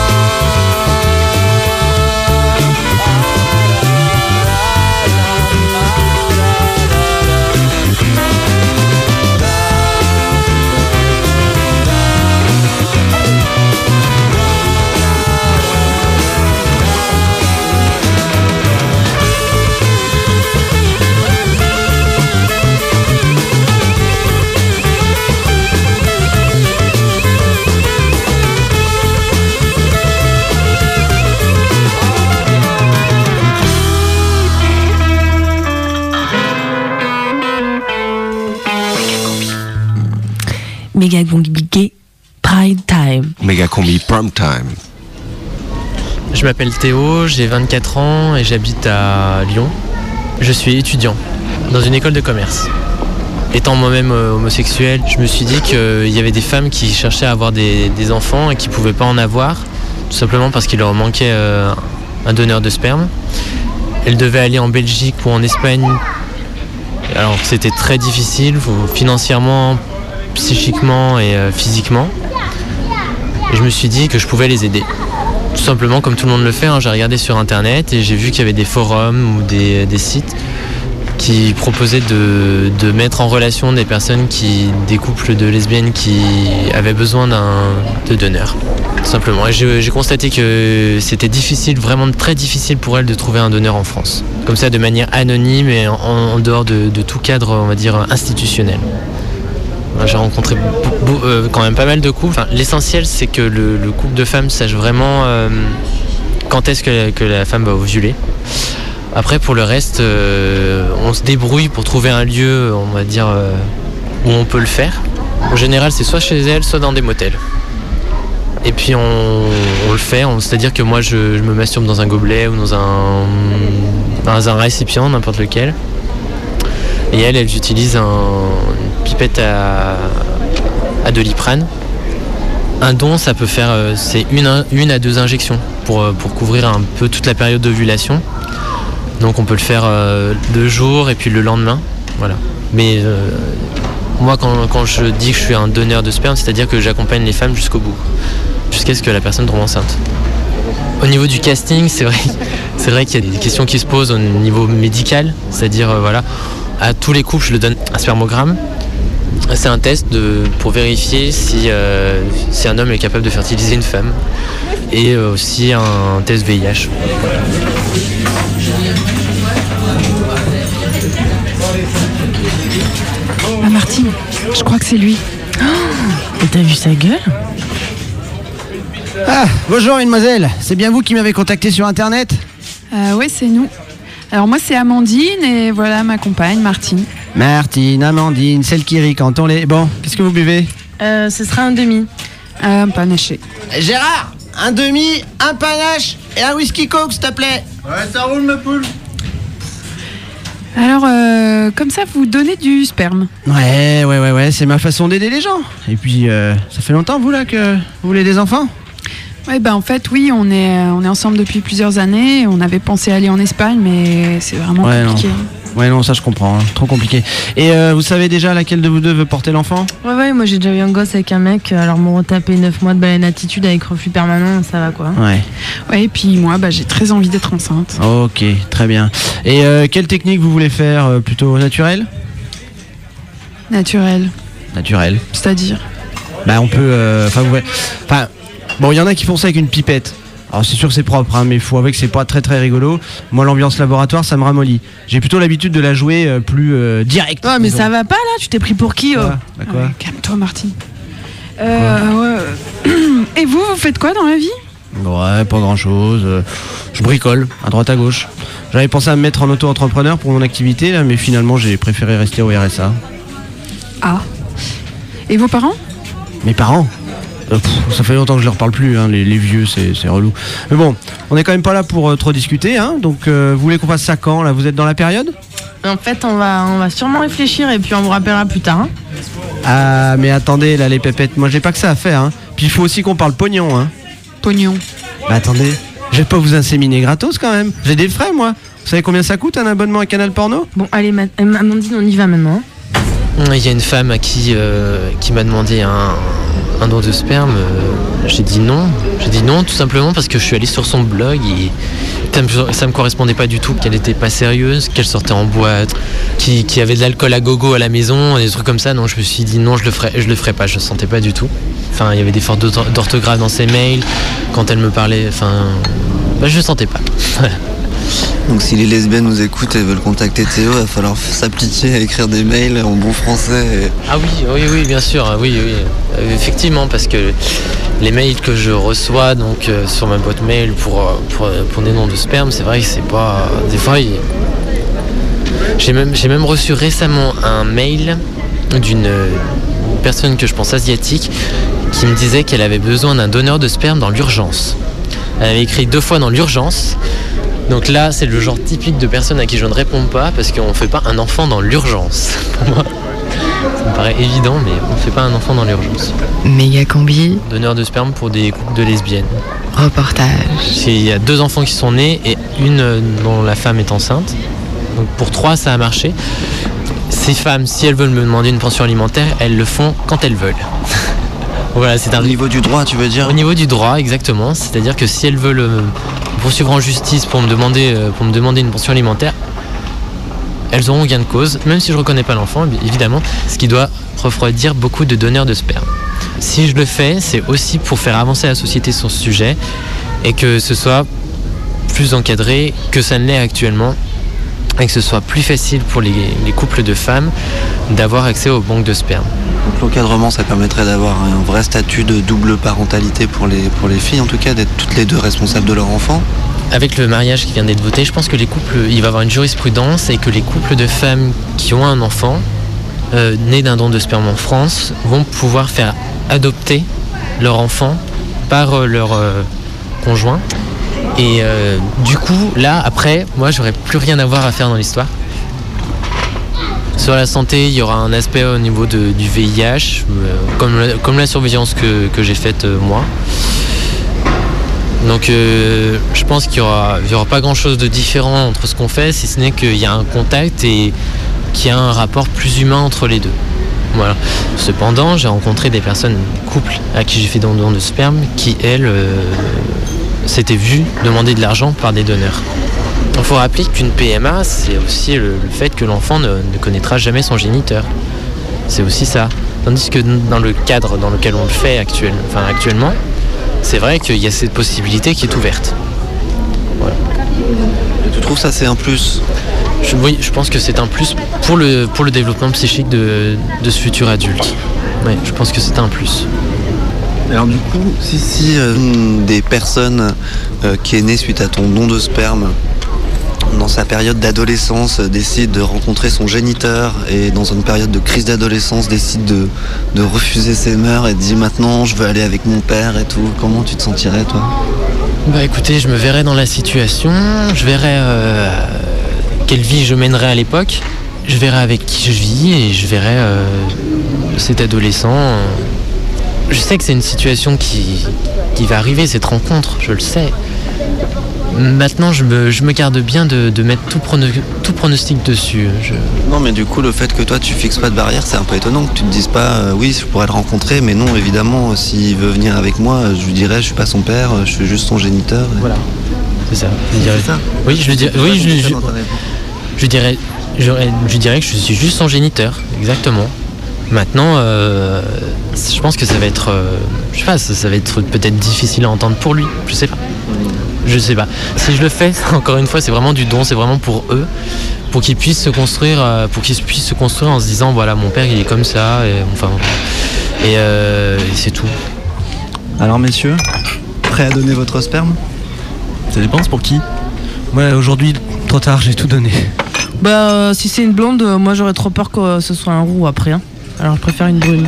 S17: Méga combi Prime Time.
S18: Méga combi Prime Time.
S11: Je m'appelle Théo, j'ai vingt-quatre ans et j'habite à Lyon. Je suis étudiant dans une école de commerce. étant moi-même euh, homosexuel, je me suis dit qu'il y avait des femmes qui cherchaient à avoir des, des enfants et qui ne pouvaient pas en avoir, tout simplement parce qu'il leur manquait euh, un donneur de sperme. Elles devaient aller en Belgique ou en Espagne. Alors c'était très difficile, financièrement, psychiquement et euh, physiquement. Et je me suis dit que je pouvais les aider. Tout simplement comme tout le monde le fait, hein, j'ai regardé sur internet et j'ai vu qu'il y avait des forums ou des, des sites qui proposaient de, de mettre en relation des personnes, qui, des couples de lesbiennes qui avaient besoin d'un, de donneurs. Tout simplement. Et j'ai, j'ai constaté que c'était difficile, vraiment très difficile pour elles de trouver un donneur en France. Comme ça, de manière anonyme et en, en dehors de, de tout cadre, on va dire, institutionnel. J'ai rencontré b- b- euh, quand même pas mal de couples. Enfin, l'essentiel, c'est que le, le couple de femmes sache vraiment euh, quand est-ce que, que la femme va ovuler. Après, pour le reste, euh, on se débrouille pour trouver un lieu, on va dire, euh, où on peut le faire. En général, c'est soit chez elle, soit dans des motels. Et puis, on, on le fait, on, c'est-à-dire que moi, je, je me masturbe dans un gobelet ou dans un, dans un récipient, n'importe lequel. Et elle, elle utilise un, une pipette à, à Doliprane. Un don, ça peut faire, euh, c'est une, une à deux injections pour, pour couvrir un peu toute la période d'ovulation. Donc on peut le faire euh, le jour et puis le lendemain, voilà. Mais euh, moi quand, quand je dis que je suis un donneur de sperme, c'est-à-dire que j'accompagne les femmes jusqu'au bout, jusqu'à ce que la personne tombe enceinte. Au niveau du casting, c'est vrai, c'est vrai qu'il y a des questions qui se posent au niveau médical, c'est-à-dire euh, voilà, à tous les couples je leur donne un spermogramme. C'est un test de, pour vérifier si, euh, si un homme est capable de fertiliser une femme, et euh, aussi un test V I H.
S4: Ah Martine, je crois que c'est lui.
S17: Oh, et t'as vu sa gueule?
S2: Ah, bonjour mademoiselle, c'est bien vous qui m'avez contacté sur internet?
S4: euh, Oui, c'est nous. Alors moi c'est Amandine et voilà ma compagne Martine.
S2: Martine, Amandine, celle qui rit quand on les... Bon, qu'est-ce que vous buvez?
S17: Euh, ce sera un demi.
S4: Un panaché.
S2: Gérard, un demi, un panache et un whisky coke s'il te plaît.
S5: Ouais, ça roule ma poule.
S4: Alors, euh, comme ça, vous donnez du sperme?
S2: Ouais, ouais, ouais, ouais, c'est ma façon d'aider les gens. Et puis, euh, ça fait longtemps, vous, là, que vous voulez des enfants?
S4: Ouais, bah en fait, oui, on est, on est ensemble depuis plusieurs années. On avait pensé aller en Espagne, mais c'est vraiment
S2: ouais,
S4: compliqué.
S2: Non. Ouais, non, ça je comprends, hein. Trop compliqué. Et euh, vous savez déjà laquelle de vous deux veut porter l'enfant?
S17: Ouais, ouais, moi j'ai déjà eu un gosse avec un mec, alors m'ont retapé neuf mois de baleine attitude avec reflux permanent, ça va quoi.
S2: Ouais.
S4: Ouais, et puis moi, bah, j'ai très envie d'être enceinte.
S2: Ok, très bien. Et euh, quelle technique vous voulez faire? euh, Plutôt naturelle?
S4: Naturelle.
S2: Naturelle.
S4: C'est-à-dire?
S2: Bah on peut... Enfin, euh, vous voyez... Enfin, bon, il y en a qui font ça avec une pipette. Alors c'est sûr que c'est propre, hein, mais il faut avouer que c'est pas très très rigolo. Moi l'ambiance laboratoire ça me ramollit. J'ai plutôt l'habitude de la jouer euh, plus euh, direct.
S17: Ouais mais disons. Ça va pas là, tu t'es pris pour qui? Oh
S2: bah, quoi
S4: ouais, calme-toi Martine. Euh, ouais. Et vous, vous faites quoi dans la vie?
S2: Ouais, pas grand chose. Je bricole à droite à gauche. J'avais pensé à me mettre en auto-entrepreneur pour mon activité là, mais finalement j'ai préféré rester au R S A.
S4: Ah. Et vos parents?
S2: Mes parents? Euh, pff, ça fait longtemps que je leur parle plus, hein, les, les vieux, c'est, c'est relou. Mais bon, on est quand même pas là pour euh, trop discuter, hein, donc euh, vous voulez qu'on fasse ça quand, là? Vous êtes dans la période?
S17: En fait, on va, on va sûrement réfléchir et puis on vous rappellera plus tard. Hein.
S2: Ah, mais attendez, là, les pépettes, moi j'ai pas que ça à faire, hein. Puis il faut aussi qu'on parle pognon, hein.
S4: Pognon?
S2: Bah attendez, je vais pas vous inséminer gratos quand même. J'ai des frais, moi. Vous savez combien ça coûte un abonnement à Canal Porno?
S17: Bon, allez, Ma- Amandine, on y va maintenant.
S11: Il y a une femme à qui, euh, qui m'a demandé un, un don de sperme. Euh, j'ai dit non. J'ai dit non tout simplement parce que je suis allé sur son blog et ça me, ça me correspondait pas du tout. Qu'elle était pas sérieuse, qu'elle sortait en boîte, qu'il qui avait de l'alcool à gogo à la maison, des trucs comme ça. Non, je me suis dit non, je le ferai, je le ferai pas. Je le sentais pas du tout. Enfin, il y avait des fautes d'orthographe dans ses mails. Quand elle me parlait, enfin, bah, je le sentais pas.
S3: Donc si les lesbiennes nous écoutent et veulent contacter Théo, il va falloir s'appliquer à écrire des mails en bon français. Et...
S11: Ah oui, oui, oui, bien sûr, oui, oui, euh, effectivement, parce que les mails que je reçois donc euh, sur ma boîte mail pour, pour, pour des noms de sperme, c'est vrai que c'est pas... Des fois, il... j'ai même, j'ai même reçu récemment un mail d'une personne que je pense asiatique qui me disait qu'elle avait besoin d'un donneur de sperme dans l'urgence. Elle avait écrit deux fois dans l'urgence. Donc là, c'est le genre typique de personne à qui je ne réponds pas parce qu'on ne fait pas un enfant dans l'urgence. Pour moi. Ça me paraît évident, mais on ne fait pas un enfant dans l'urgence.
S15: Méga combi.
S11: Donneur de sperme pour des couples de lesbiennes.
S15: Reportage.
S11: Il y a deux enfants qui sont nés et une dont la femme est enceinte. Donc pour trois, ça a marché. Ces femmes, si elles veulent me demander une pension alimentaire, elles le font quand elles veulent. Voilà, c'est un...
S3: Au niveau du droit, tu veux dire ?
S11: Au niveau du droit, exactement. C'est-à-dire que si elles veulent me poursuivre en justice pour me demander, pour me demander une pension alimentaire, elles auront gain de cause, même si je ne reconnais pas l'enfant, évidemment, ce qui doit refroidir beaucoup de donneurs de sperme. Si je le fais, c'est aussi pour faire avancer la société sur ce sujet et que ce soit plus encadré que ça ne l'est actuellement et que ce soit plus facile pour les, les couples de femmes d'avoir accès aux banques de sperme.
S3: Donc l'encadrement, ça permettrait d'avoir un vrai statut de double parentalité pour les, pour les filles, en tout cas, d'être toutes les deux responsables de leur enfant.
S11: Avec le mariage qui vient d'être voté, je pense que les couples, il va y avoir une jurisprudence et que les couples de femmes qui ont un enfant euh, né d'un don de sperme en France vont pouvoir faire adopter leur enfant par euh, leur euh, conjoint. Et euh, du coup, là, après, moi, j'aurais plus rien à voir à faire dans l'histoire. Sur la santé, il y aura un aspect au niveau de, du V I H, euh, comme, la, comme la surveillance que, que j'ai faite euh, moi. Donc euh, je pense qu'il n'y aura, il y aura pas grand chose de différent entre ce qu'on fait, si ce n'est qu'il y a un contact et qu'il y a un rapport plus humain entre les deux. Voilà. Cependant, j'ai rencontré des personnes, couples à qui j'ai fait don de sperme, qui elles euh, s'étaient vues demander de l'argent par des donneurs. Il faut rappeler qu'une P M A, c'est aussi le, le fait que l'enfant ne, ne connaîtra jamais son géniteur. C'est aussi ça. Tandis que dans le cadre dans lequel on le fait actuel, enfin, actuellement, c'est vrai qu'il y a cette possibilité qui est ouverte. Voilà.
S3: Et tu trouves ça c'est un plus ?
S11: je, Oui, je pense que c'est un plus pour le, pour le développement psychique de, de ce futur adulte. Oui, je pense que c'est un plus.
S3: Alors du coup, si, si euh, des personnes euh, qui est née suite à ton don de sperme, dans sa période d'adolescence, euh, décide de rencontrer son géniteur et dans une période de crise d'adolescence décide de, de refuser ses mœurs et dit maintenant je veux aller avec mon père et tout, comment tu te sentirais toi ?
S11: Bah écoutez, je me verrais dans la situation, je verrais euh, quelle vie je mènerais à l'époque, je verrais avec qui je vis et je verrais euh, cet adolescent. Euh, je sais que c'est une situation qui, qui va arriver, cette rencontre, je le sais. Maintenant, je me, je me garde bien de, de mettre tout, prono, tout pronostic dessus. Je...
S3: Non, mais du coup, le fait que toi, tu fixes pas de barrière, c'est un peu étonnant. Que tu te dises pas, euh, oui, je pourrais le rencontrer, mais non, évidemment, s'il veut venir avec moi, je lui dirais, je suis pas son père, je suis juste son géniteur. Et...
S11: Voilà, c'est ça. Je dirais...
S3: C'est ça.
S11: Oui, je lui dirais, oui, je, je, je, dirais, je, je dirais que je suis juste son géniteur, exactement. Maintenant, euh, je pense que ça va être, euh, je sais pas, ça, ça va être peut-être difficile à entendre pour lui, je sais pas. Je sais pas. Si je le fais, encore une fois, c'est vraiment du don, c'est vraiment pour eux, pour qu'ils puissent se construire, euh, pour qu'ils puissent se construire en se disant, voilà, mon père, il est comme ça, et enfin, et, euh, et c'est tout.
S3: Alors, messieurs, prêts à donner votre sperme ?
S2: Ça dépend, c'est pour qui ? Ouais, aujourd'hui, trop tard, j'ai tout donné.
S17: Bah, euh, si c'est une blonde, euh, moi j'aurais trop peur que ce soit un roux après. Hein. Alors je préfère une brune.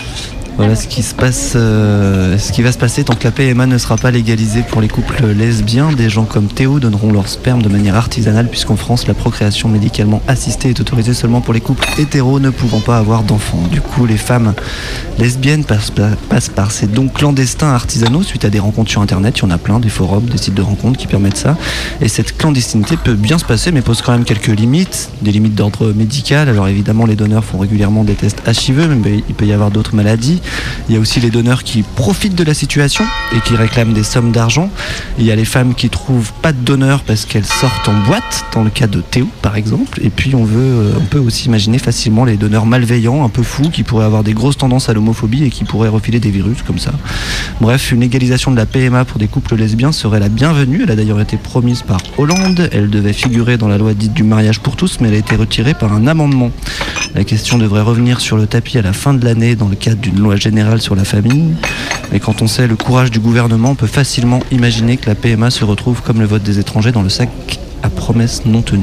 S3: Voilà ce qui se passe, euh, ce qui va se passer tant que la P M A ne sera pas légalisée pour les couples lesbiens. Des gens comme Théo donneront leur sperme de manière artisanale puisqu'en France, la procréation médicalement assistée est autorisée seulement pour les couples hétéros ne pouvant pas avoir d'enfants. Du coup, les femmes lesbiennes passent, passent par ces dons clandestins artisanaux suite à des rencontres sur Internet. Il y en a plein, des forums, des sites de rencontres qui permettent ça. Et cette clandestinité peut bien se passer mais pose quand même quelques limites, des limites d'ordre médical. Alors évidemment, les donneurs font régulièrement des tests H I V, mais il peut y avoir d'autres maladies. Il y a aussi les donneurs qui profitent de la situation et qui réclament des sommes d'argent. Il y a les femmes qui trouvent pas de donneurs parce qu'elles sortent en boîte, dans le cas de Théo par exemple. Et puis on, veut, on peut aussi imaginer facilement les donneurs malveillants, un peu fous, qui pourraient avoir des grosses tendances à l'homophobie et qui pourraient refiler des virus comme ça. Bref, une légalisation de la P M A pour des couples lesbiens serait la bienvenue. Elle a d'ailleurs été promise par Hollande. Elle devait figurer dans la loi dite du mariage pour tous, mais elle a été retirée par un amendement. La question devrait revenir sur le tapis à la fin de l'année dans le cadre d'une loi générale sur la famille. Mais quand on sait le courage du gouvernement, on peut facilement imaginer que la P M A se retrouve comme le vote des étrangers dans le sac à promesses non tenues.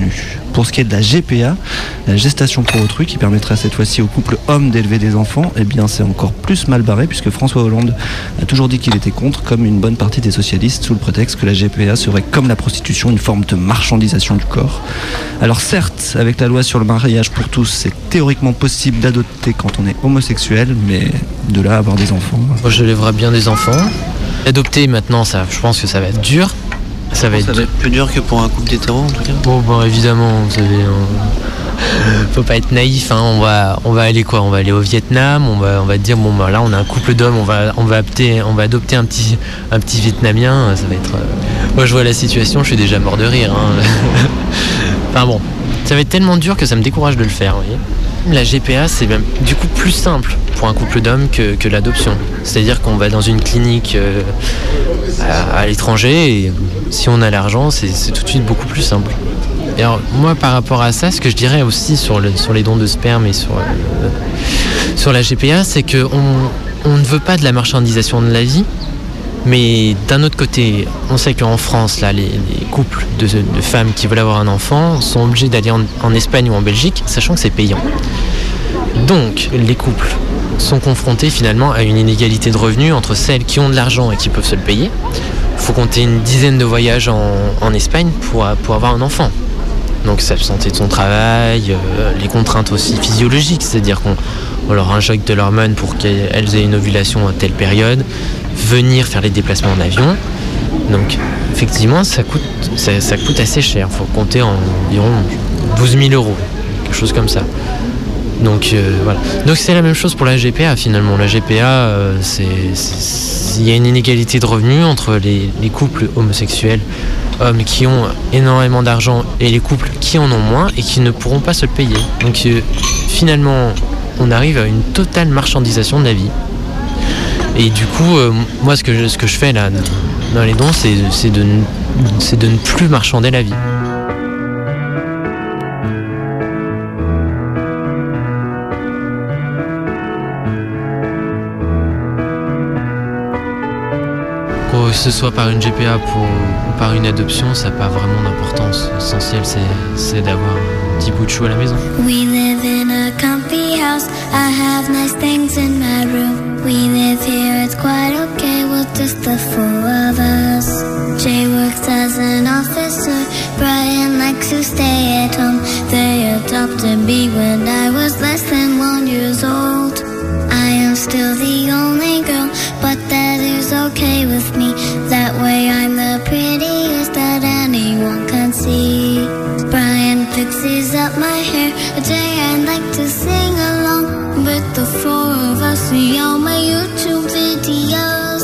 S6: Pour ce qui est de la G P A, la gestation pour autrui, qui permettra cette fois-ci aux couples hommes d'élever des enfants, eh bien c'est encore plus mal barré, puisque François Hollande a toujours dit qu'il était contre, comme une bonne partie des socialistes, sous le prétexte que la G P A serait comme la prostitution, une forme de marchandisation du corps. Alors certes, avec la loi sur le mariage pour tous, c'est théoriquement possible d'adopter quand on est homosexuel, mais de là à avoir des enfants...
S11: Moi je lèverai bien des enfants. Adopter maintenant, ça, je pense que ça va être dur. Ça va, être,
S3: ça va être plus dur que pour un couple d'hétéros en tout cas.
S11: Bon, bon évidemment, vous savez, on... faut pas être naïf. Hein. On va, on va aller quoi On va aller au Vietnam. On va, on va dire bon bah là, on a un couple d'hommes. On va, on va adopter, on va adopter un petit, un petit Vietnamien. Ça va être. Euh... Moi, je vois la situation, je suis déjà mort de rire. Hein. Enfin bon, ça va être tellement dur que ça me décourage de le faire. Vous voyez. La G P A, c'est même du coup plus simple pour un couple d'hommes que, que l'adoption. C'est-à-dire qu'on va dans une clinique euh, à, à l'étranger et si on a l'argent, c'est, c'est tout de suite beaucoup plus simple. Et alors moi, par rapport à ça, ce que je dirais aussi sur, le, sur les dons de sperme et sur, euh, sur la G P A, c'est qu'on on ne veut pas de la marchandisation de la vie. Mais d'un autre côté, on sait qu'en France, là, les, les couples de, de femmes qui veulent avoir un enfant sont obligés d'aller en, en Espagne ou en Belgique, sachant que c'est payant. Donc, les couples sont confrontés finalement à une inégalité de revenus entre celles qui ont de l'argent et qui peuvent se le payer. Il faut compter une dizaine de voyages en, en Espagne pour, pour avoir un enfant. Donc, s'absenter de son travail, euh, les contraintes aussi physiologiques, c'est-à-dire qu'on on leur injecte de l'hormone pour qu'elles aient une ovulation à telle période, venir faire les déplacements en avion. Donc effectivement ça coûte, ça, ça coûte assez cher, il faut compter en environ douze mille euros, quelque chose comme ça. Donc euh, voilà. Donc c'est la même chose pour la G P A finalement. La G P A, euh, c'est, c'est, il y a une inégalité de revenus entre les, les couples homosexuels, hommes qui ont énormément d'argent et les couples qui en ont moins et qui ne pourront pas se le payer. Donc euh, finalement on arrive à une totale marchandisation de la vie. Et du coup, euh, moi, ce que, je, ce que je fais là dans les dons, c'est, c'est, de, c'est de ne plus marchander la vie. Que ce soit par une G P A pour, ou par une adoption, ça n'a pas vraiment d'importance. L'essentiel, c'est, c'est d'avoir un petit bout de chou à la maison.
S5: We live in a comfy house. I have nice things in my room. We live here, it's quite okay with just the four of us. Jay works as an officer. Brian likes to stay at home. They adopted me when I was less than one years old. I am still the only girl, but that is okay with me. That way I'm the prettiest that anyone can see. Brian fixes up my hair. Jay, I'd like to sing along with the four of us. See all my YouTube videos.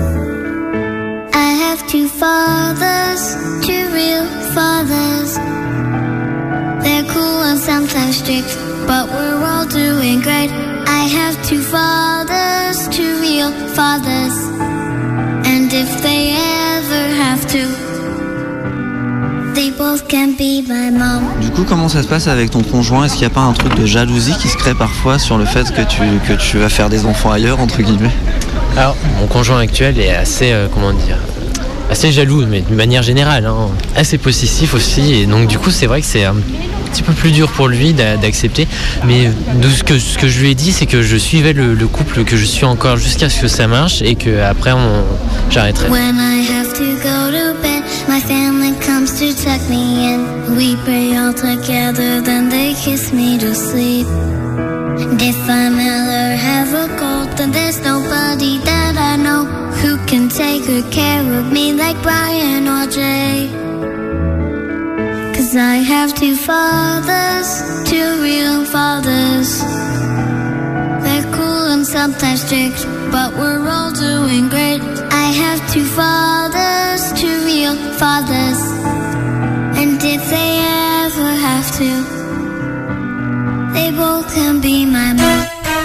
S5: I have two fathers, two real fathers. They're cool and sometimes strict, but we're all doing great. I have two fathers, two real fathers. And if they ever have to, they both can be my mom.
S3: Du coup, comment ça se passe avec ton conjoint? Est-ce qu'il n'y a pas un truc de jalousie qui se crée parfois sur le fait que tu, que tu vas faire des enfants ailleurs, entre guillemets?
S11: Alors, mon conjoint actuel est assez, euh, comment dire, assez jaloux, mais d'une manière générale, hein, assez possessif aussi. Et donc, du coup, c'est vrai que c'est un petit peu plus dur pour lui d'a- d'accepter. Mais de ce que, ce que je lui ai dit, c'est que je suivais le, le couple que je suis encore jusqu'à ce que ça marche et qu'après, on, j'arrêterai.
S5: When I have to go to bed, my family comes to tuck me in. We pray all together, then they kiss me to sleep. And if I'm ill or have a cold, then there's nobody that I know who can take good care of me like Brian or Jay. Cause I have two fathers, two real fathers. They're cool and sometimes strict, but we're all doing great. I have two fathers, two real fathers. And if they ever have to, they both can be my mom.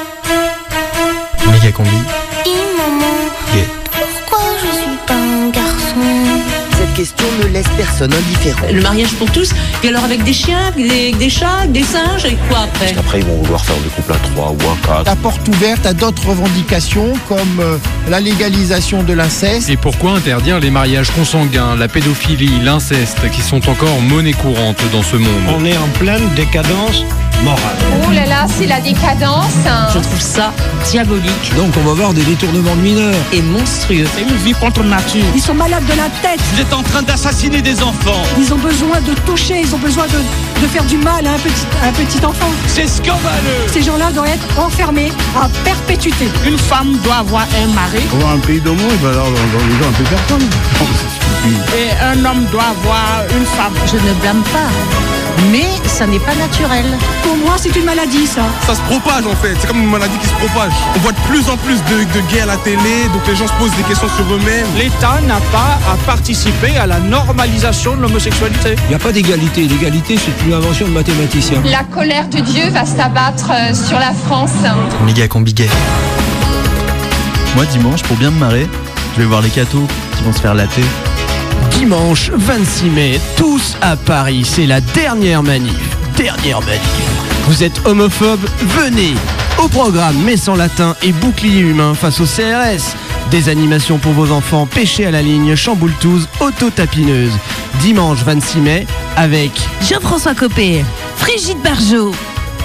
S18: Méga combi.
S5: Dis maman,
S18: Gay.
S5: pourquoi je suis pas un garçon?
S21: Cette
S9: question ne laisse personne indifférent.
S10: Le mariage pour tous, et alors avec des chiens, avec des, avec des chats, avec des singes, avec quoi après?
S23: Après, ils vont vouloir faire des couples à trois ou à quatre.
S24: La porte ouverte à d'autres revendications comme euh, la légalisation de l'inceste.
S25: Et pourquoi interdire les mariages consanguins, la pédophilie, l'inceste, qui sont encore monnaie courante dans ce monde?
S26: On est en pleine décadence morale.
S27: Oh là là, c'est la décadence.
S10: Je trouve ça diabolique.
S26: Donc on va voir des détournements de mineurs.
S10: Et monstrueux.
S26: C'est une vie contre nature.
S28: Ils sont malades de la tête.
S29: Vous êtes en train d'assassiner des enfants.
S28: Ils ont besoin de toucher, ils ont besoin de, de faire du mal à un petit, à un petit enfant.
S29: C'est scandaleux.
S28: Ces gens-là doivent être enfermés à perpétuité.
S30: Une femme doit avoir un mari.
S1: Pour un pays d'homo, il va alors dans les gens un peu personne.
S30: Et un homme doit avoir une femme.
S10: Je ne blâme pas. Mais ça n'est pas naturel.
S28: Pour moi, c'est une maladie, ça.
S31: Ça se propage, en fait. C'est comme une maladie qui se propage. On voit de plus en plus de, de gays à la télé, donc les gens se posent des questions sur eux-mêmes.
S30: L'État n'a pas à participer à la normalisation de l'homosexualité.
S26: Il n'y a pas d'égalité. L'égalité, c'est une invention de mathématiciens.
S27: La colère de Dieu va s'abattre sur la France.
S6: Méga combi gay. Moi, dimanche, pour bien me marrer, je vais voir les cathos qui vont se faire latter.
S2: Dimanche vingt-six mai, tous à Paris, c'est la dernière manif. Dernière manif. Vous êtes homophobe, venez. Au programme Messe en latin et bouclier humain face au C R S. Des animations pour vos enfants, pêcher à la ligne, chamboultouze, auto-tapineuse. Dimanche vingt-six mai avec
S17: Jean-François Copé, Brigitte Barjot,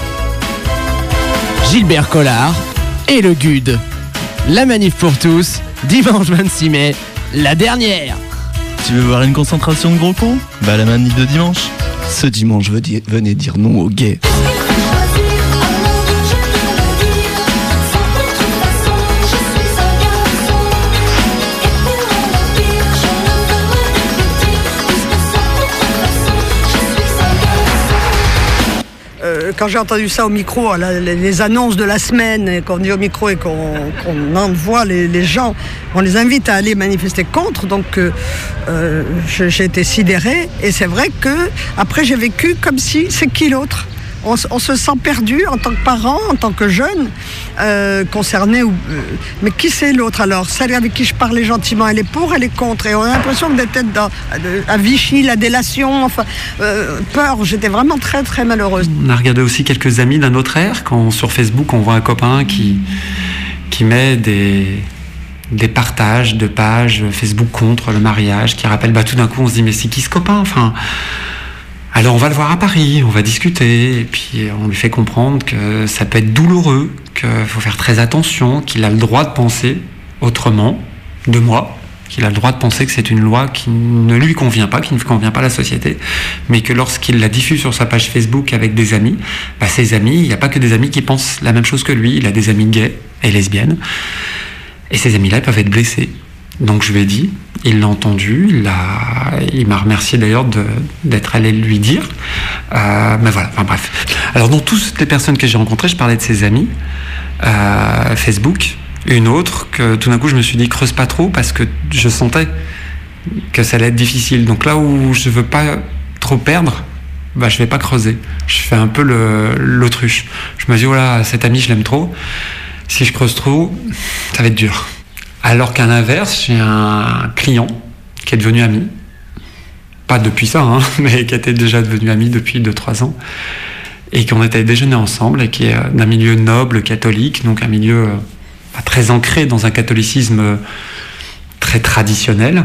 S2: Gilbert Collard et le G U D. La manif pour tous, dimanche vingt-six mai, la dernière.
S6: Tu veux voir une concentration de gros cons? Bah la manif de dimanche. Ce dimanche, venez dire non aux gays.
S20: Quand j'ai entendu ça au micro, la, les, les annonces de la semaine, et qu'on dit au micro et qu'on qu'on envoie les, les gens, on les invite à aller manifester contre, donc euh, j'ai été sidérée. Et c'est vrai que après j'ai vécu comme si c'est qui l'autre. On, on se sent perdu en tant que parent, en tant que jeune, euh, concerné. Ou, euh, mais qui c'est l'autre alors? Celle avec qui je parlais gentiment, elle est pour, elle est contre. Et on a l'impression d'être dans, à Vichy, la délation, enfin, euh, peur. J'étais vraiment très, très malheureuse.
S8: On a regardé aussi quelques amis d'un autre ère. Quand sur Facebook, on voit un copain qui, qui met des, des partages de pages Facebook contre le mariage, qui rappelle, bah, tout d'un coup, on se dit, mais c'est qui ce copain? Enfin. Alors on va le voir à Paris, on va discuter, et puis on lui fait comprendre que ça peut être douloureux, qu'il faut faire très attention, qu'il a le droit de penser autrement de moi, qu'il a le droit de penser que c'est une loi qui ne lui convient pas, qui ne convient pas à la société, mais que lorsqu'il la diffuse sur sa page Facebook avec des amis, bah ses amis, il n'y a pas que des amis qui pensent la même chose que lui, il a des amis gays et lesbiennes, et ces amis-là peuvent être blessés. Donc je lui ai dit, il l'a entendu, il, a, il m'a remercié d'ailleurs de, d'être allé lui dire. Euh, mais voilà, enfin bref. Alors dans toutes les personnes que j'ai rencontrées, je parlais de ses amis, euh, Facebook, une autre que tout d'un coup je me suis dit creuse pas trop parce que je sentais que ça allait être difficile. Donc là où je veux pas trop perdre, bah je vais pas creuser. Je fais un peu le, l'autruche. Je me dis voilà, cet ami je l'aime trop. Si je creuse trop, ça va être dur. Alors qu'à l'inverse, j'ai un client qui est devenu ami. Pas depuis ça, hein, mais qui était déjà devenu ami depuis deux trois ans. Et qu'on était déjeuner ensemble, et qui est d'un milieu noble, catholique, donc un milieu euh, très ancré dans un catholicisme très traditionnel.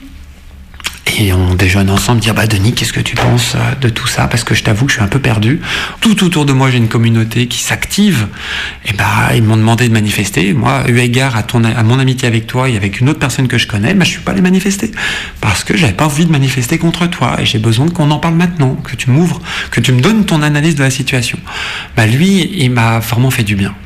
S8: Et on déjeune ensemble, dire bah Denis, qu'est-ce que tu penses de tout ça? Parce que je t'avoue que je suis un peu perdu. Tout autour de moi, j'ai une communauté qui s'active. Et bah ils m'ont demandé de manifester. Moi, eu égard à ton à mon amitié avec toi et avec une autre personne que je connais, bah je suis pas allé manifester parce que j'avais pas envie de manifester contre toi. Et j'ai besoin qu'on en parle maintenant, que tu m'ouvres, que tu me donnes ton analyse de la situation. Bah lui, il m'a vraiment fait du bien.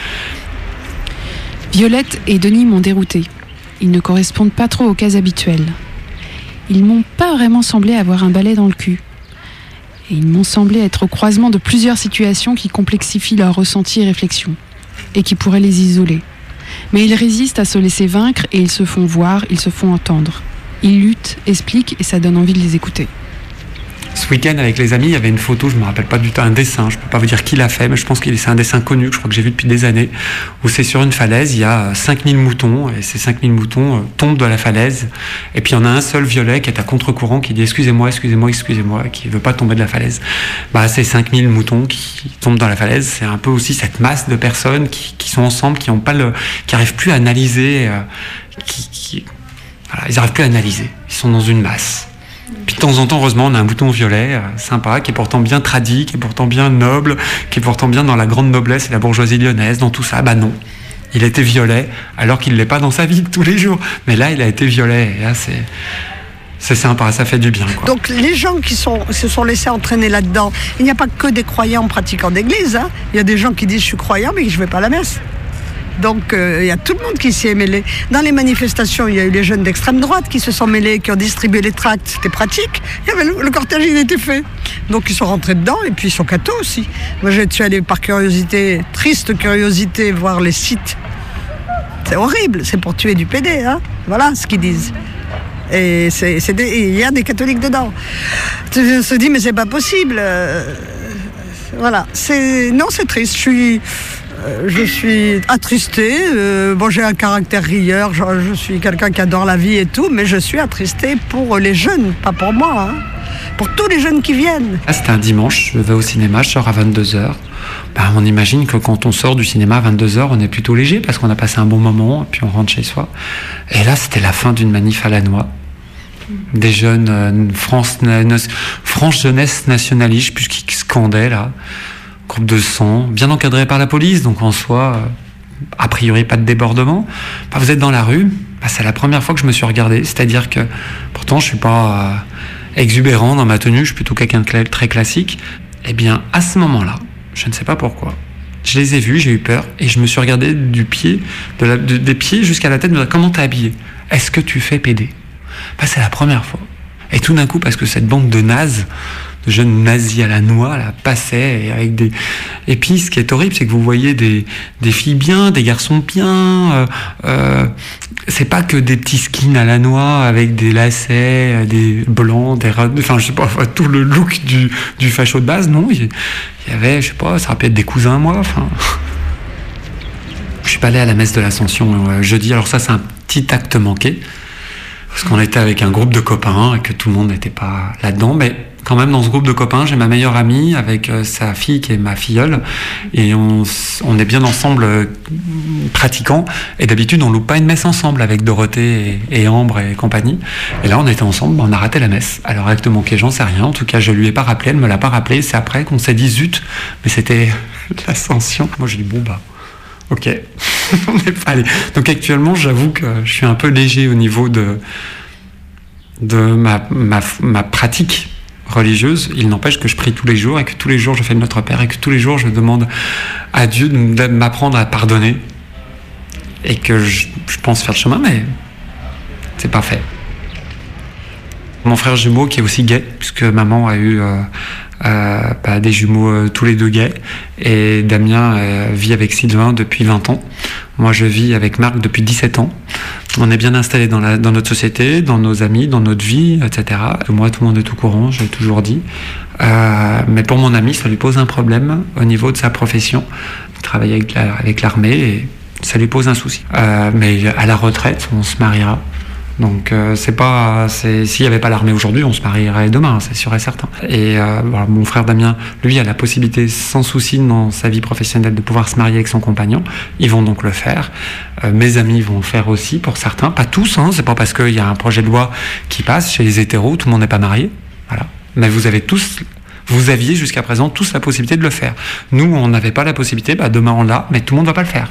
S4: Violette et Denis m'ont dérouté. Ils ne correspondent pas trop aux cases habituelles. Ils m'ont pas vraiment semblé avoir un balai dans le cul. Et ils m'ont semblé être au croisement de plusieurs situations qui complexifient leurs ressentis et réflexions, et qui pourraient les isoler. Mais ils résistent à se laisser vaincre et ils se font voir, ils se font entendre. Ils luttent, expliquent et ça donne envie de les écouter.
S8: ce week-end avec les amis, il y avait une photo, je me rappelle pas du tout, un dessin, je peux pas vous dire qui l'a fait, mais je pense que c'est un dessin connu, que je crois que j'ai vu depuis des années, où c'est sur une falaise, il y a cinq mille moutons, et ces cinq mille moutons euh, tombent de la falaise, et puis il y en a un seul violet qui est à contre-courant, qui dit excusez-moi, excusez-moi, excusez-moi, qui veut pas tomber de la falaise. Bah, ces cinq mille moutons qui tombent dans la falaise, c'est un peu aussi cette masse de personnes qui, qui sont ensemble, qui ont pas le, qui arrivent plus à analyser, euh, qui, qui, voilà, ils arrivent plus à analyser, ils sont dans une masse. Puis de temps en temps, heureusement, on a un mouton violet, euh, sympa, qui est pourtant bien tradi, qui est pourtant bien noble, qui est pourtant bien dans la grande noblesse et la bourgeoisie lyonnaise, dans tout ça. Bah non, il était violet, alors qu'il ne l'est pas dans sa vie de tous les jours. Mais là, il a été violet, et là, c'est... C'est sympa, ça fait du bien, quoi.
S20: Donc les gens qui sont, se sont laissés entraîner là-dedans, il n'y a pas que des croyants pratiquants d'église, hein. Il y a des gens qui disent je suis croyant mais je ne vais pas à la messe. Donc euh, il y a tout le monde qui s'y est mêlé. Dans les manifestations, il y a eu les jeunes d'extrême droite qui se sont mêlés, qui ont distribué les tracts, c'était pratique. Il y avait le, le cortège, il était fait. Donc ils sont rentrés dedans et puis ils sont cathos aussi. Moi je suis allé par curiosité, triste curiosité, voir les sites. C'est horrible, c'est pour tuer du pédé, hein. Voilà ce qu'ils disent. Et c'est, c'est des, il y a des catholiques dedans. On se dit mais c'est pas possible. Euh, voilà, c'est non c'est triste. Je suis, euh, je suis attristée. Euh, bon j'ai un caractère rieur. Je, je suis quelqu'un qui adore la vie et tout, mais je suis attristée pour les jeunes, pas pour moi. Hein, pour tous les jeunes qui viennent.
S8: Là, c'était un dimanche. Je vais au cinéma. Je sors à vingt-deux heures. Ben, on imagine que quand on sort du cinéma à vingt-deux heures, on est plutôt léger parce qu'on a passé un bon moment et puis on rentre chez soi. Et là, c'était la fin d'une manif à la noix. Des jeunes euh, France, na, France Jeunesse Nationaliste, je sais plus qui scandaient là, groupe de sang, bien encadré par la police, donc en soi, euh, a priori pas de débordement. Ben, vous êtes dans la rue, ben, c'est la première fois que je me suis regardé, c'est-à-dire que pourtant je suis pas euh, exubérant dans ma tenue, je suis plutôt quelqu'un de cl- très classique. Et bien à ce moment-là, je ne sais pas pourquoi, je les ai vus, j'ai eu peur et je me suis regardé du pied, de la, de, des pieds jusqu'à la tête, me dire, comment t'es habillé ? Est-ce que tu fais pédé ? Bah, c'est la première fois. Et tout d'un coup, parce que cette bande de nazes, de jeunes nazis à la noix, là, passait, et avec des... Et puis, ce qui est horrible, c'est que vous voyez des, des filles bien, des garçons bien, euh, euh, c'est pas que des petits skins à la noix, avec des lacets, des blancs, des... Enfin, je sais pas, tout le look du, du facho de base, non, il y avait, je sais pas, ça aurait pu être des cousins à moi, enfin... Je suis pas allé à la messe de l'Ascension euh, jeudi, alors ça, c'est un petit acte manqué. Parce qu'on était avec un groupe de copains et que tout le monde n'était pas là-dedans. Mais quand même, dans ce groupe de copains, j'ai ma meilleure amie avec euh, sa fille qui est ma filleule. Et on, on est bien ensemble euh, pratiquants. Et d'habitude, on loupe pas une messe ensemble avec Dorothée et, et Ambre et compagnie. Et là, on était ensemble, on a raté la messe. Alors, acte manqué, j'en sais rien. En tout cas, je lui ai pas rappelé, elle me l'a pas rappelé. C'est après qu'on s'est dit zut. Mais c'était l'Ascension. Moi, j'ai dit bon, bah, ok. On n'est pas allé. Donc actuellement, j'avoue que je suis un peu léger au niveau de, de ma, ma, ma pratique religieuse. Il n'empêche que je prie tous les jours et que tous les jours je fais le Notre Père et que tous les jours je demande à Dieu de m'apprendre à pardonner et que je, je pense faire le chemin, mais c'est pas fait. Mon frère jumeau qui est aussi gay, puisque maman a eu euh, euh, bah, des jumeaux euh, tous les deux gays, et Damien euh, vit avec Sylvain depuis vingt ans. Moi je vis avec Marc depuis dix-sept ans. On est bien installés dans, la, dans notre société, dans nos amis, dans notre vie, et cetera. Moi tout le monde est au courant, je l'ai toujours dit. Euh, mais pour mon ami, ça lui pose un problème au niveau de sa profession. Il travaille avec, la, avec l'armée et ça lui pose un souci. Euh, mais à la retraite, on se mariera. Donc euh, c'est pas, c'est, s'il n'y avait pas l'armée aujourd'hui, on se marierait demain, c'est sûr et certain. Et euh, voilà, mon frère Damien, lui, a la possibilité, sans souci dans sa vie professionnelle, de pouvoir se marier avec son compagnon. Ils vont donc le faire. Euh, mes amis vont le faire aussi, pour certains, pas tous. Hein, c'est pas parce qu'il y a un projet de loi qui passe chez les hétéros, tout le monde n'est pas marié. Voilà. Mais vous avez tous, vous aviez jusqu'à présent tous la possibilité de le faire. Nous, on n'avait pas la possibilité. Bah demain on l'a, mais tout le monde va pas le faire.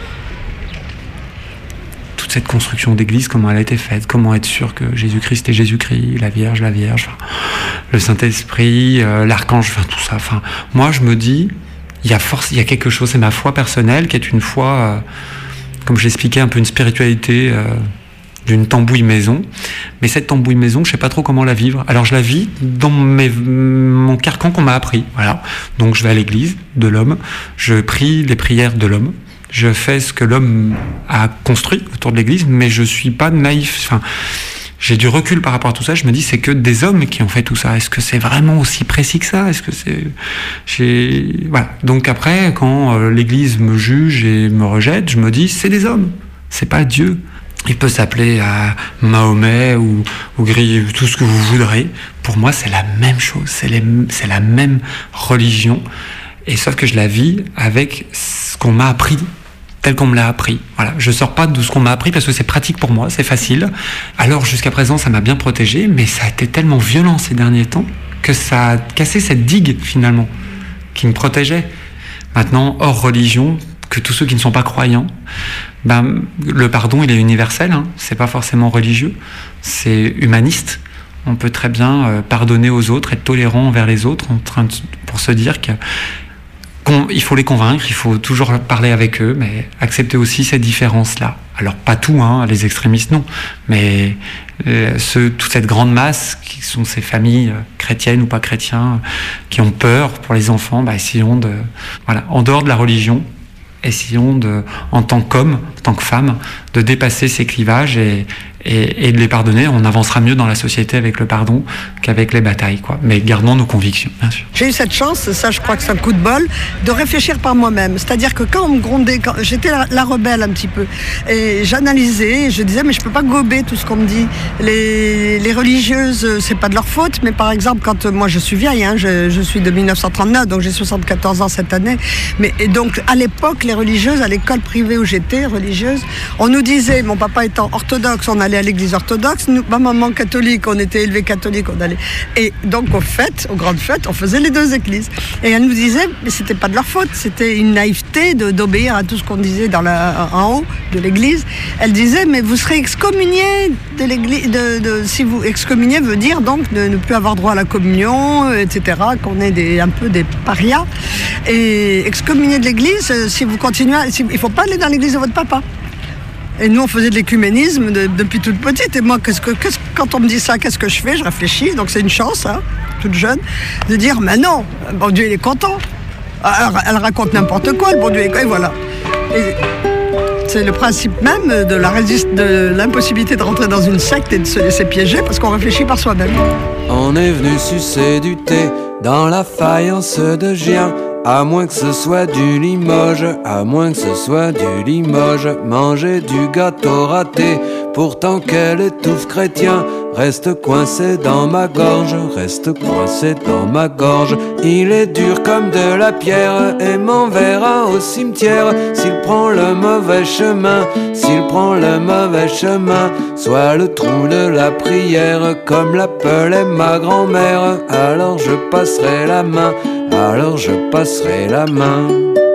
S8: Cette construction d'église, comment elle a été faite, comment être sûr que Jésus-Christ est Jésus-Christ, la Vierge, la Vierge, enfin, le Saint-Esprit, euh, l'archange, enfin, tout ça. Enfin, moi, je me dis, il y a force, il y a quelque chose, c'est ma foi personnelle qui est une foi, euh, comme je l'expliquais, un peu une spiritualité euh, d'une tambouille maison. Mais cette tambouille maison, je sais pas trop comment la vivre. Alors, je la vis dans mes, mon carcan qu'on m'a appris. Voilà. Donc, je vais à l'église de l'homme, je prie les prières de l'homme. Je fais ce que l'homme a construit autour de l'église, mais je suis pas naïf. Enfin, j'ai du recul par rapport à tout ça. Je me dis, c'est que des hommes qui ont fait tout ça. Est-ce que c'est vraiment aussi précis que ça? Est-ce que c'est... J'ai... Voilà. Donc après, quand euh, l'Église me juge et me rejette, je me dis, c'est des hommes. C'est pas Dieu. Il peut s'appeler à Mahomet ou, ou griller tout ce que vous voudrez. Pour moi, c'est la même chose. C'est, les, c'est la même religion. Et sauf que je la vis avec ce qu'on m'a appris, tel qu'on me l'a appris. Voilà. Je sors pas de ce qu'on m'a appris parce que c'est pratique pour moi, c'est facile. Alors jusqu'à présent, ça m'a bien protégé, mais ça a été tellement violent ces derniers temps que ça a cassé cette digue finalement qui me protégeait. Maintenant, hors religion, que tous ceux qui ne sont pas croyants, ben, le pardon, il est universel, hein. C'est pas forcément religieux, c'est humaniste. On peut très bien euh, pardonner aux autres, être tolérant envers les autres, en train de, pour se dire que qu'on, il faut les convaincre, il faut toujours parler avec eux, mais accepter aussi ces différences-là. Alors pas tout, hein, les extrémistes non, mais euh, ceux, toute cette grande masse qui sont ces familles euh, chrétiennes ou pas chrétiens, euh, qui ont peur pour les enfants, bah, essayons de, voilà, en dehors de la religion, essayons de, en tant qu'hommes, en tant que femmes, de dépasser ces clivages et, et, et de les pardonner. On avancera mieux dans la société avec le pardon qu'avec les batailles, quoi. Mais gardons nos convictions, bien sûr.
S20: J'ai eu cette chance, ça je crois que c'est un coup de bol, de réfléchir par moi-même. C'est-à-dire que quand on me grondait, quand j'étais la, la rebelle un petit peu, et j'analysais, et je disais mais je peux pas gober tout ce qu'on me dit. Les, les religieuses, c'est pas de leur faute, mais par exemple quand moi je suis vieille, hein, je, je suis de mille neuf cent trente-neuf, donc j'ai soixante-quatorze ans cette année, mais et donc à l'époque les religieuses, à l'école privée où j'étais religieuse, on nous disait, mon papa étant orthodoxe, on allait à l'église orthodoxe, nous, ma maman catholique, on était élevés catholiques, on allait. Et donc aux fêtes, aux grandes fêtes, on faisait les deux églises. Et elle nous disait, mais c'était pas de leur faute, c'était une naïveté de, d'obéir à tout ce qu'on disait dans la, en haut de l'église. Elle disait, mais vous serez excommunié de l'église, de, de, si vous excommuniez veut dire donc de ne plus avoir droit à la communion, et cetera, qu'on est des, un peu des parias. Et excommunié de l'église, si vous continuez, à, si, il faut pas aller dans l'église de votre papa. Et nous, on faisait de l'écuménisme de, depuis toute petite. Et moi, qu'est-ce que, qu'est-ce, quand on me dit ça, qu'est-ce que je fais? Je réfléchis. Donc c'est une chance, hein, toute jeune, de dire, mais non, bon Dieu, il est content. Alors, elle raconte n'importe quoi, le bon Dieu, et voilà. Et c'est le principe même de, la résist- de l'impossibilité de rentrer dans une secte et de se laisser piéger parce qu'on réfléchit par soi-même.
S3: On est venu sucer du thé dans la faïence de Gien. À moins que ce soit du Limoges, à moins que ce soit du Limoges, manger du gâteau raté, pourtant quel étouffe chrétien, reste coincé dans ma gorge, reste coincé dans ma gorge. Il est dur comme de la pierre et m'enverra au cimetière s'il prend le mauvais chemin, s'il prend le mauvais chemin, soit le trou de la prière comme l'appelait ma grand-mère, alors je passerai la main, alors je passerai la main.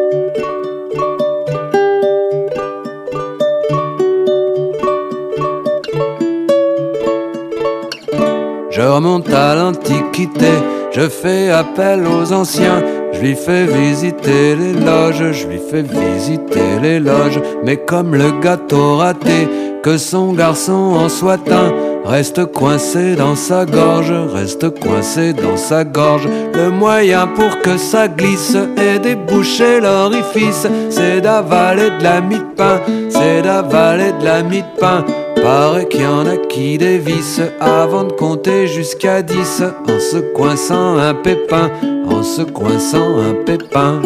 S3: Je remonte à l'Antiquité, je fais appel aux anciens, je lui fais visiter les loges, je lui fais visiter les loges, mais comme le gâteau raté, que son garçon en soit un, reste coincé dans sa gorge, reste coincé dans sa gorge. Le moyen pour que ça glisse et déboucher l'orifice, c'est d'avaler de la mie de pain, c'est d'avaler de la mie de pain. Paraît qu'il y en a qui dévissent avant de compter jusqu'à dix, en se coinçant un pépin, en se coinçant un pépin.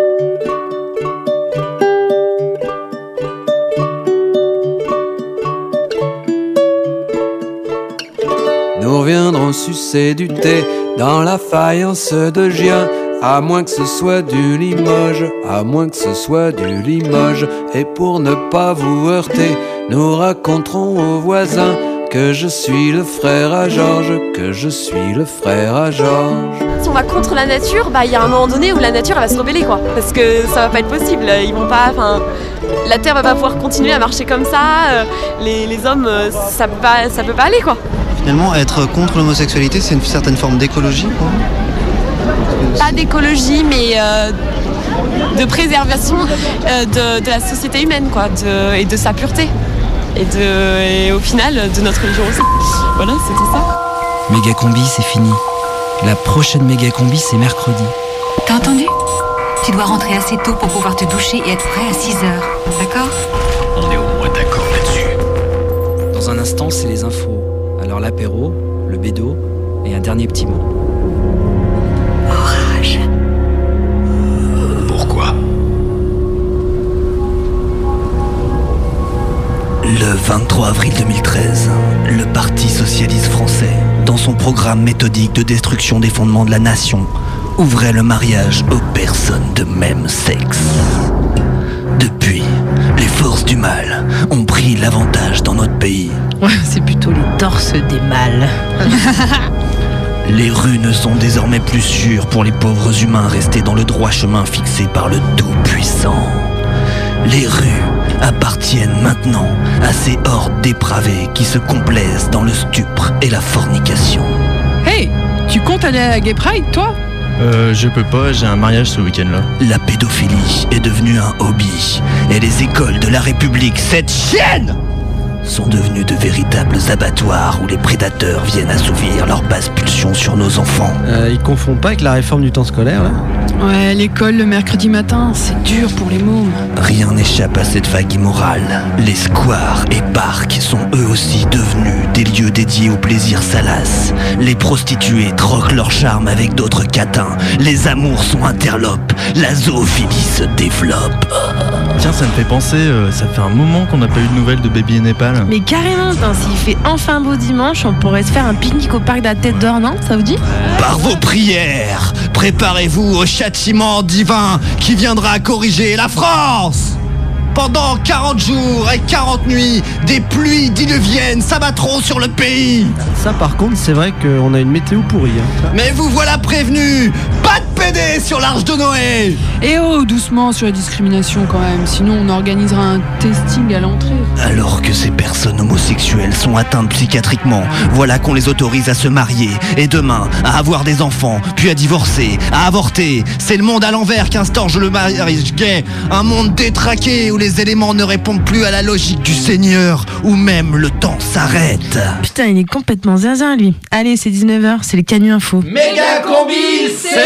S3: Nous reviendrons sucer du thé dans la faïence de Gien, à moins que ce soit du Limoges, à moins que ce soit du Limoges. Et pour ne pas vous heurter, nous raconterons aux voisins que je suis le frère à Georges, que je suis le frère à Georges.
S7: Si on va contre la nature, bah il y a un moment donné où la nature elle va se rebeller quoi, parce que ça va pas être possible. Ils vont pas, enfin, la terre va pas pouvoir continuer à marcher comme ça. Euh, les, les hommes, euh, ça peut pas, ça peut pas aller quoi.
S2: Finalement, être contre l'homosexualité, c'est une certaine forme d'écologie, quoi.
S7: Pas d'écologie, mais euh, de préservation euh, de, de la société humaine, quoi, de, et de sa pureté. Et, de, et au final, de notre religion aussi. Voilà, c'était ça.
S11: Méga Combi, c'est fini. La prochaine Méga Combi, c'est mercredi.
S12: T'as entendu? Tu dois rentrer assez tôt pour pouvoir te doucher et être prêt à six heures. D'accord?
S11: On est au moins d'accord là-dessus. Dans un instant, c'est les infos. Alors l'apéro, le bédo et un dernier petit mot.
S12: Orage.
S5: Pourquoi ?
S9: Le vingt-trois avril deux mille treize, le Parti socialiste français, dans son programme méthodique de destruction des fondements de la nation, ouvrait le mariage aux personnes de même sexe. Depuis, les forces du mal ont pris l'avantage dans notre pays.
S17: Ouais, c'est plutôt les torses des mâles.
S9: Les rues ne sont désormais plus sûres pour les pauvres humains restés dans le droit chemin fixé par le Tout-Puissant. Les rues appartiennent maintenant à ces hordes dépravées qui se complaisent dans le stupre et la fornication.
S4: Hey, tu comptes aller à la Gay Pride, toi ?
S13: Euh, je peux pas, j'ai un mariage ce week-end-là.
S9: La pédophilie est devenue un hobby et les écoles de la République, cette chienne, sont devenues de véritables abattoirs où les prédateurs viennent assouvir leurs basses pulsions sur nos enfants.
S2: Euh, ils confondent pas avec la réforme du temps scolaire, là ?
S4: Ouais, l'école le mercredi matin, c'est dur pour les mômes.
S9: Rien n'échappe à cette vague immorale. Les squares et parcs sont eux aussi devenus des lieux dédiés au plaisir salace. Les prostituées troquent leur charme avec d'autres catins. Les amours sont interlopes. La zoophilie se développe.
S13: Tiens, ça me fait penser, euh, ça fait un moment qu'on n'a pas eu de nouvelles de Baby et Népal.
S17: Mais carrément, attends, s'il fait enfin beau dimanche, on pourrait se faire un pique-nique au parc de la Tête d'Or, non ? Ça vous dit ?
S9: Par vos prières, préparez-vous au châtiment divin qui viendra corriger la France. Pendant quarante jours et quarante nuits, des pluies diluviennes s'abattront sur le pays.
S2: Ça, par contre, c'est vrai qu'on a une météo pourrie. Hein.
S9: Mais vous voilà prévenus, pas de pédés sur l'Arche de Noé.
S4: Et oh, doucement sur la discrimination quand même, sinon on organisera un testing à l'entrée.
S9: Alors que ces personnes homosexuelles sont atteintes psychiatriquement, voilà qu'on les autorise à se marier, et demain, à avoir des enfants, puis à divorcer, à avorter. C'est le monde à l'envers qu'instaure le mariage gay, un monde détraqué où les Les éléments ne répondent plus à la logique du Seigneur, ou même le temps s'arrête.
S17: Putain, il est complètement zinzin, lui. Allez, c'est dix-neuf heures, c'est les Canus Info.
S29: Méga combi, c'est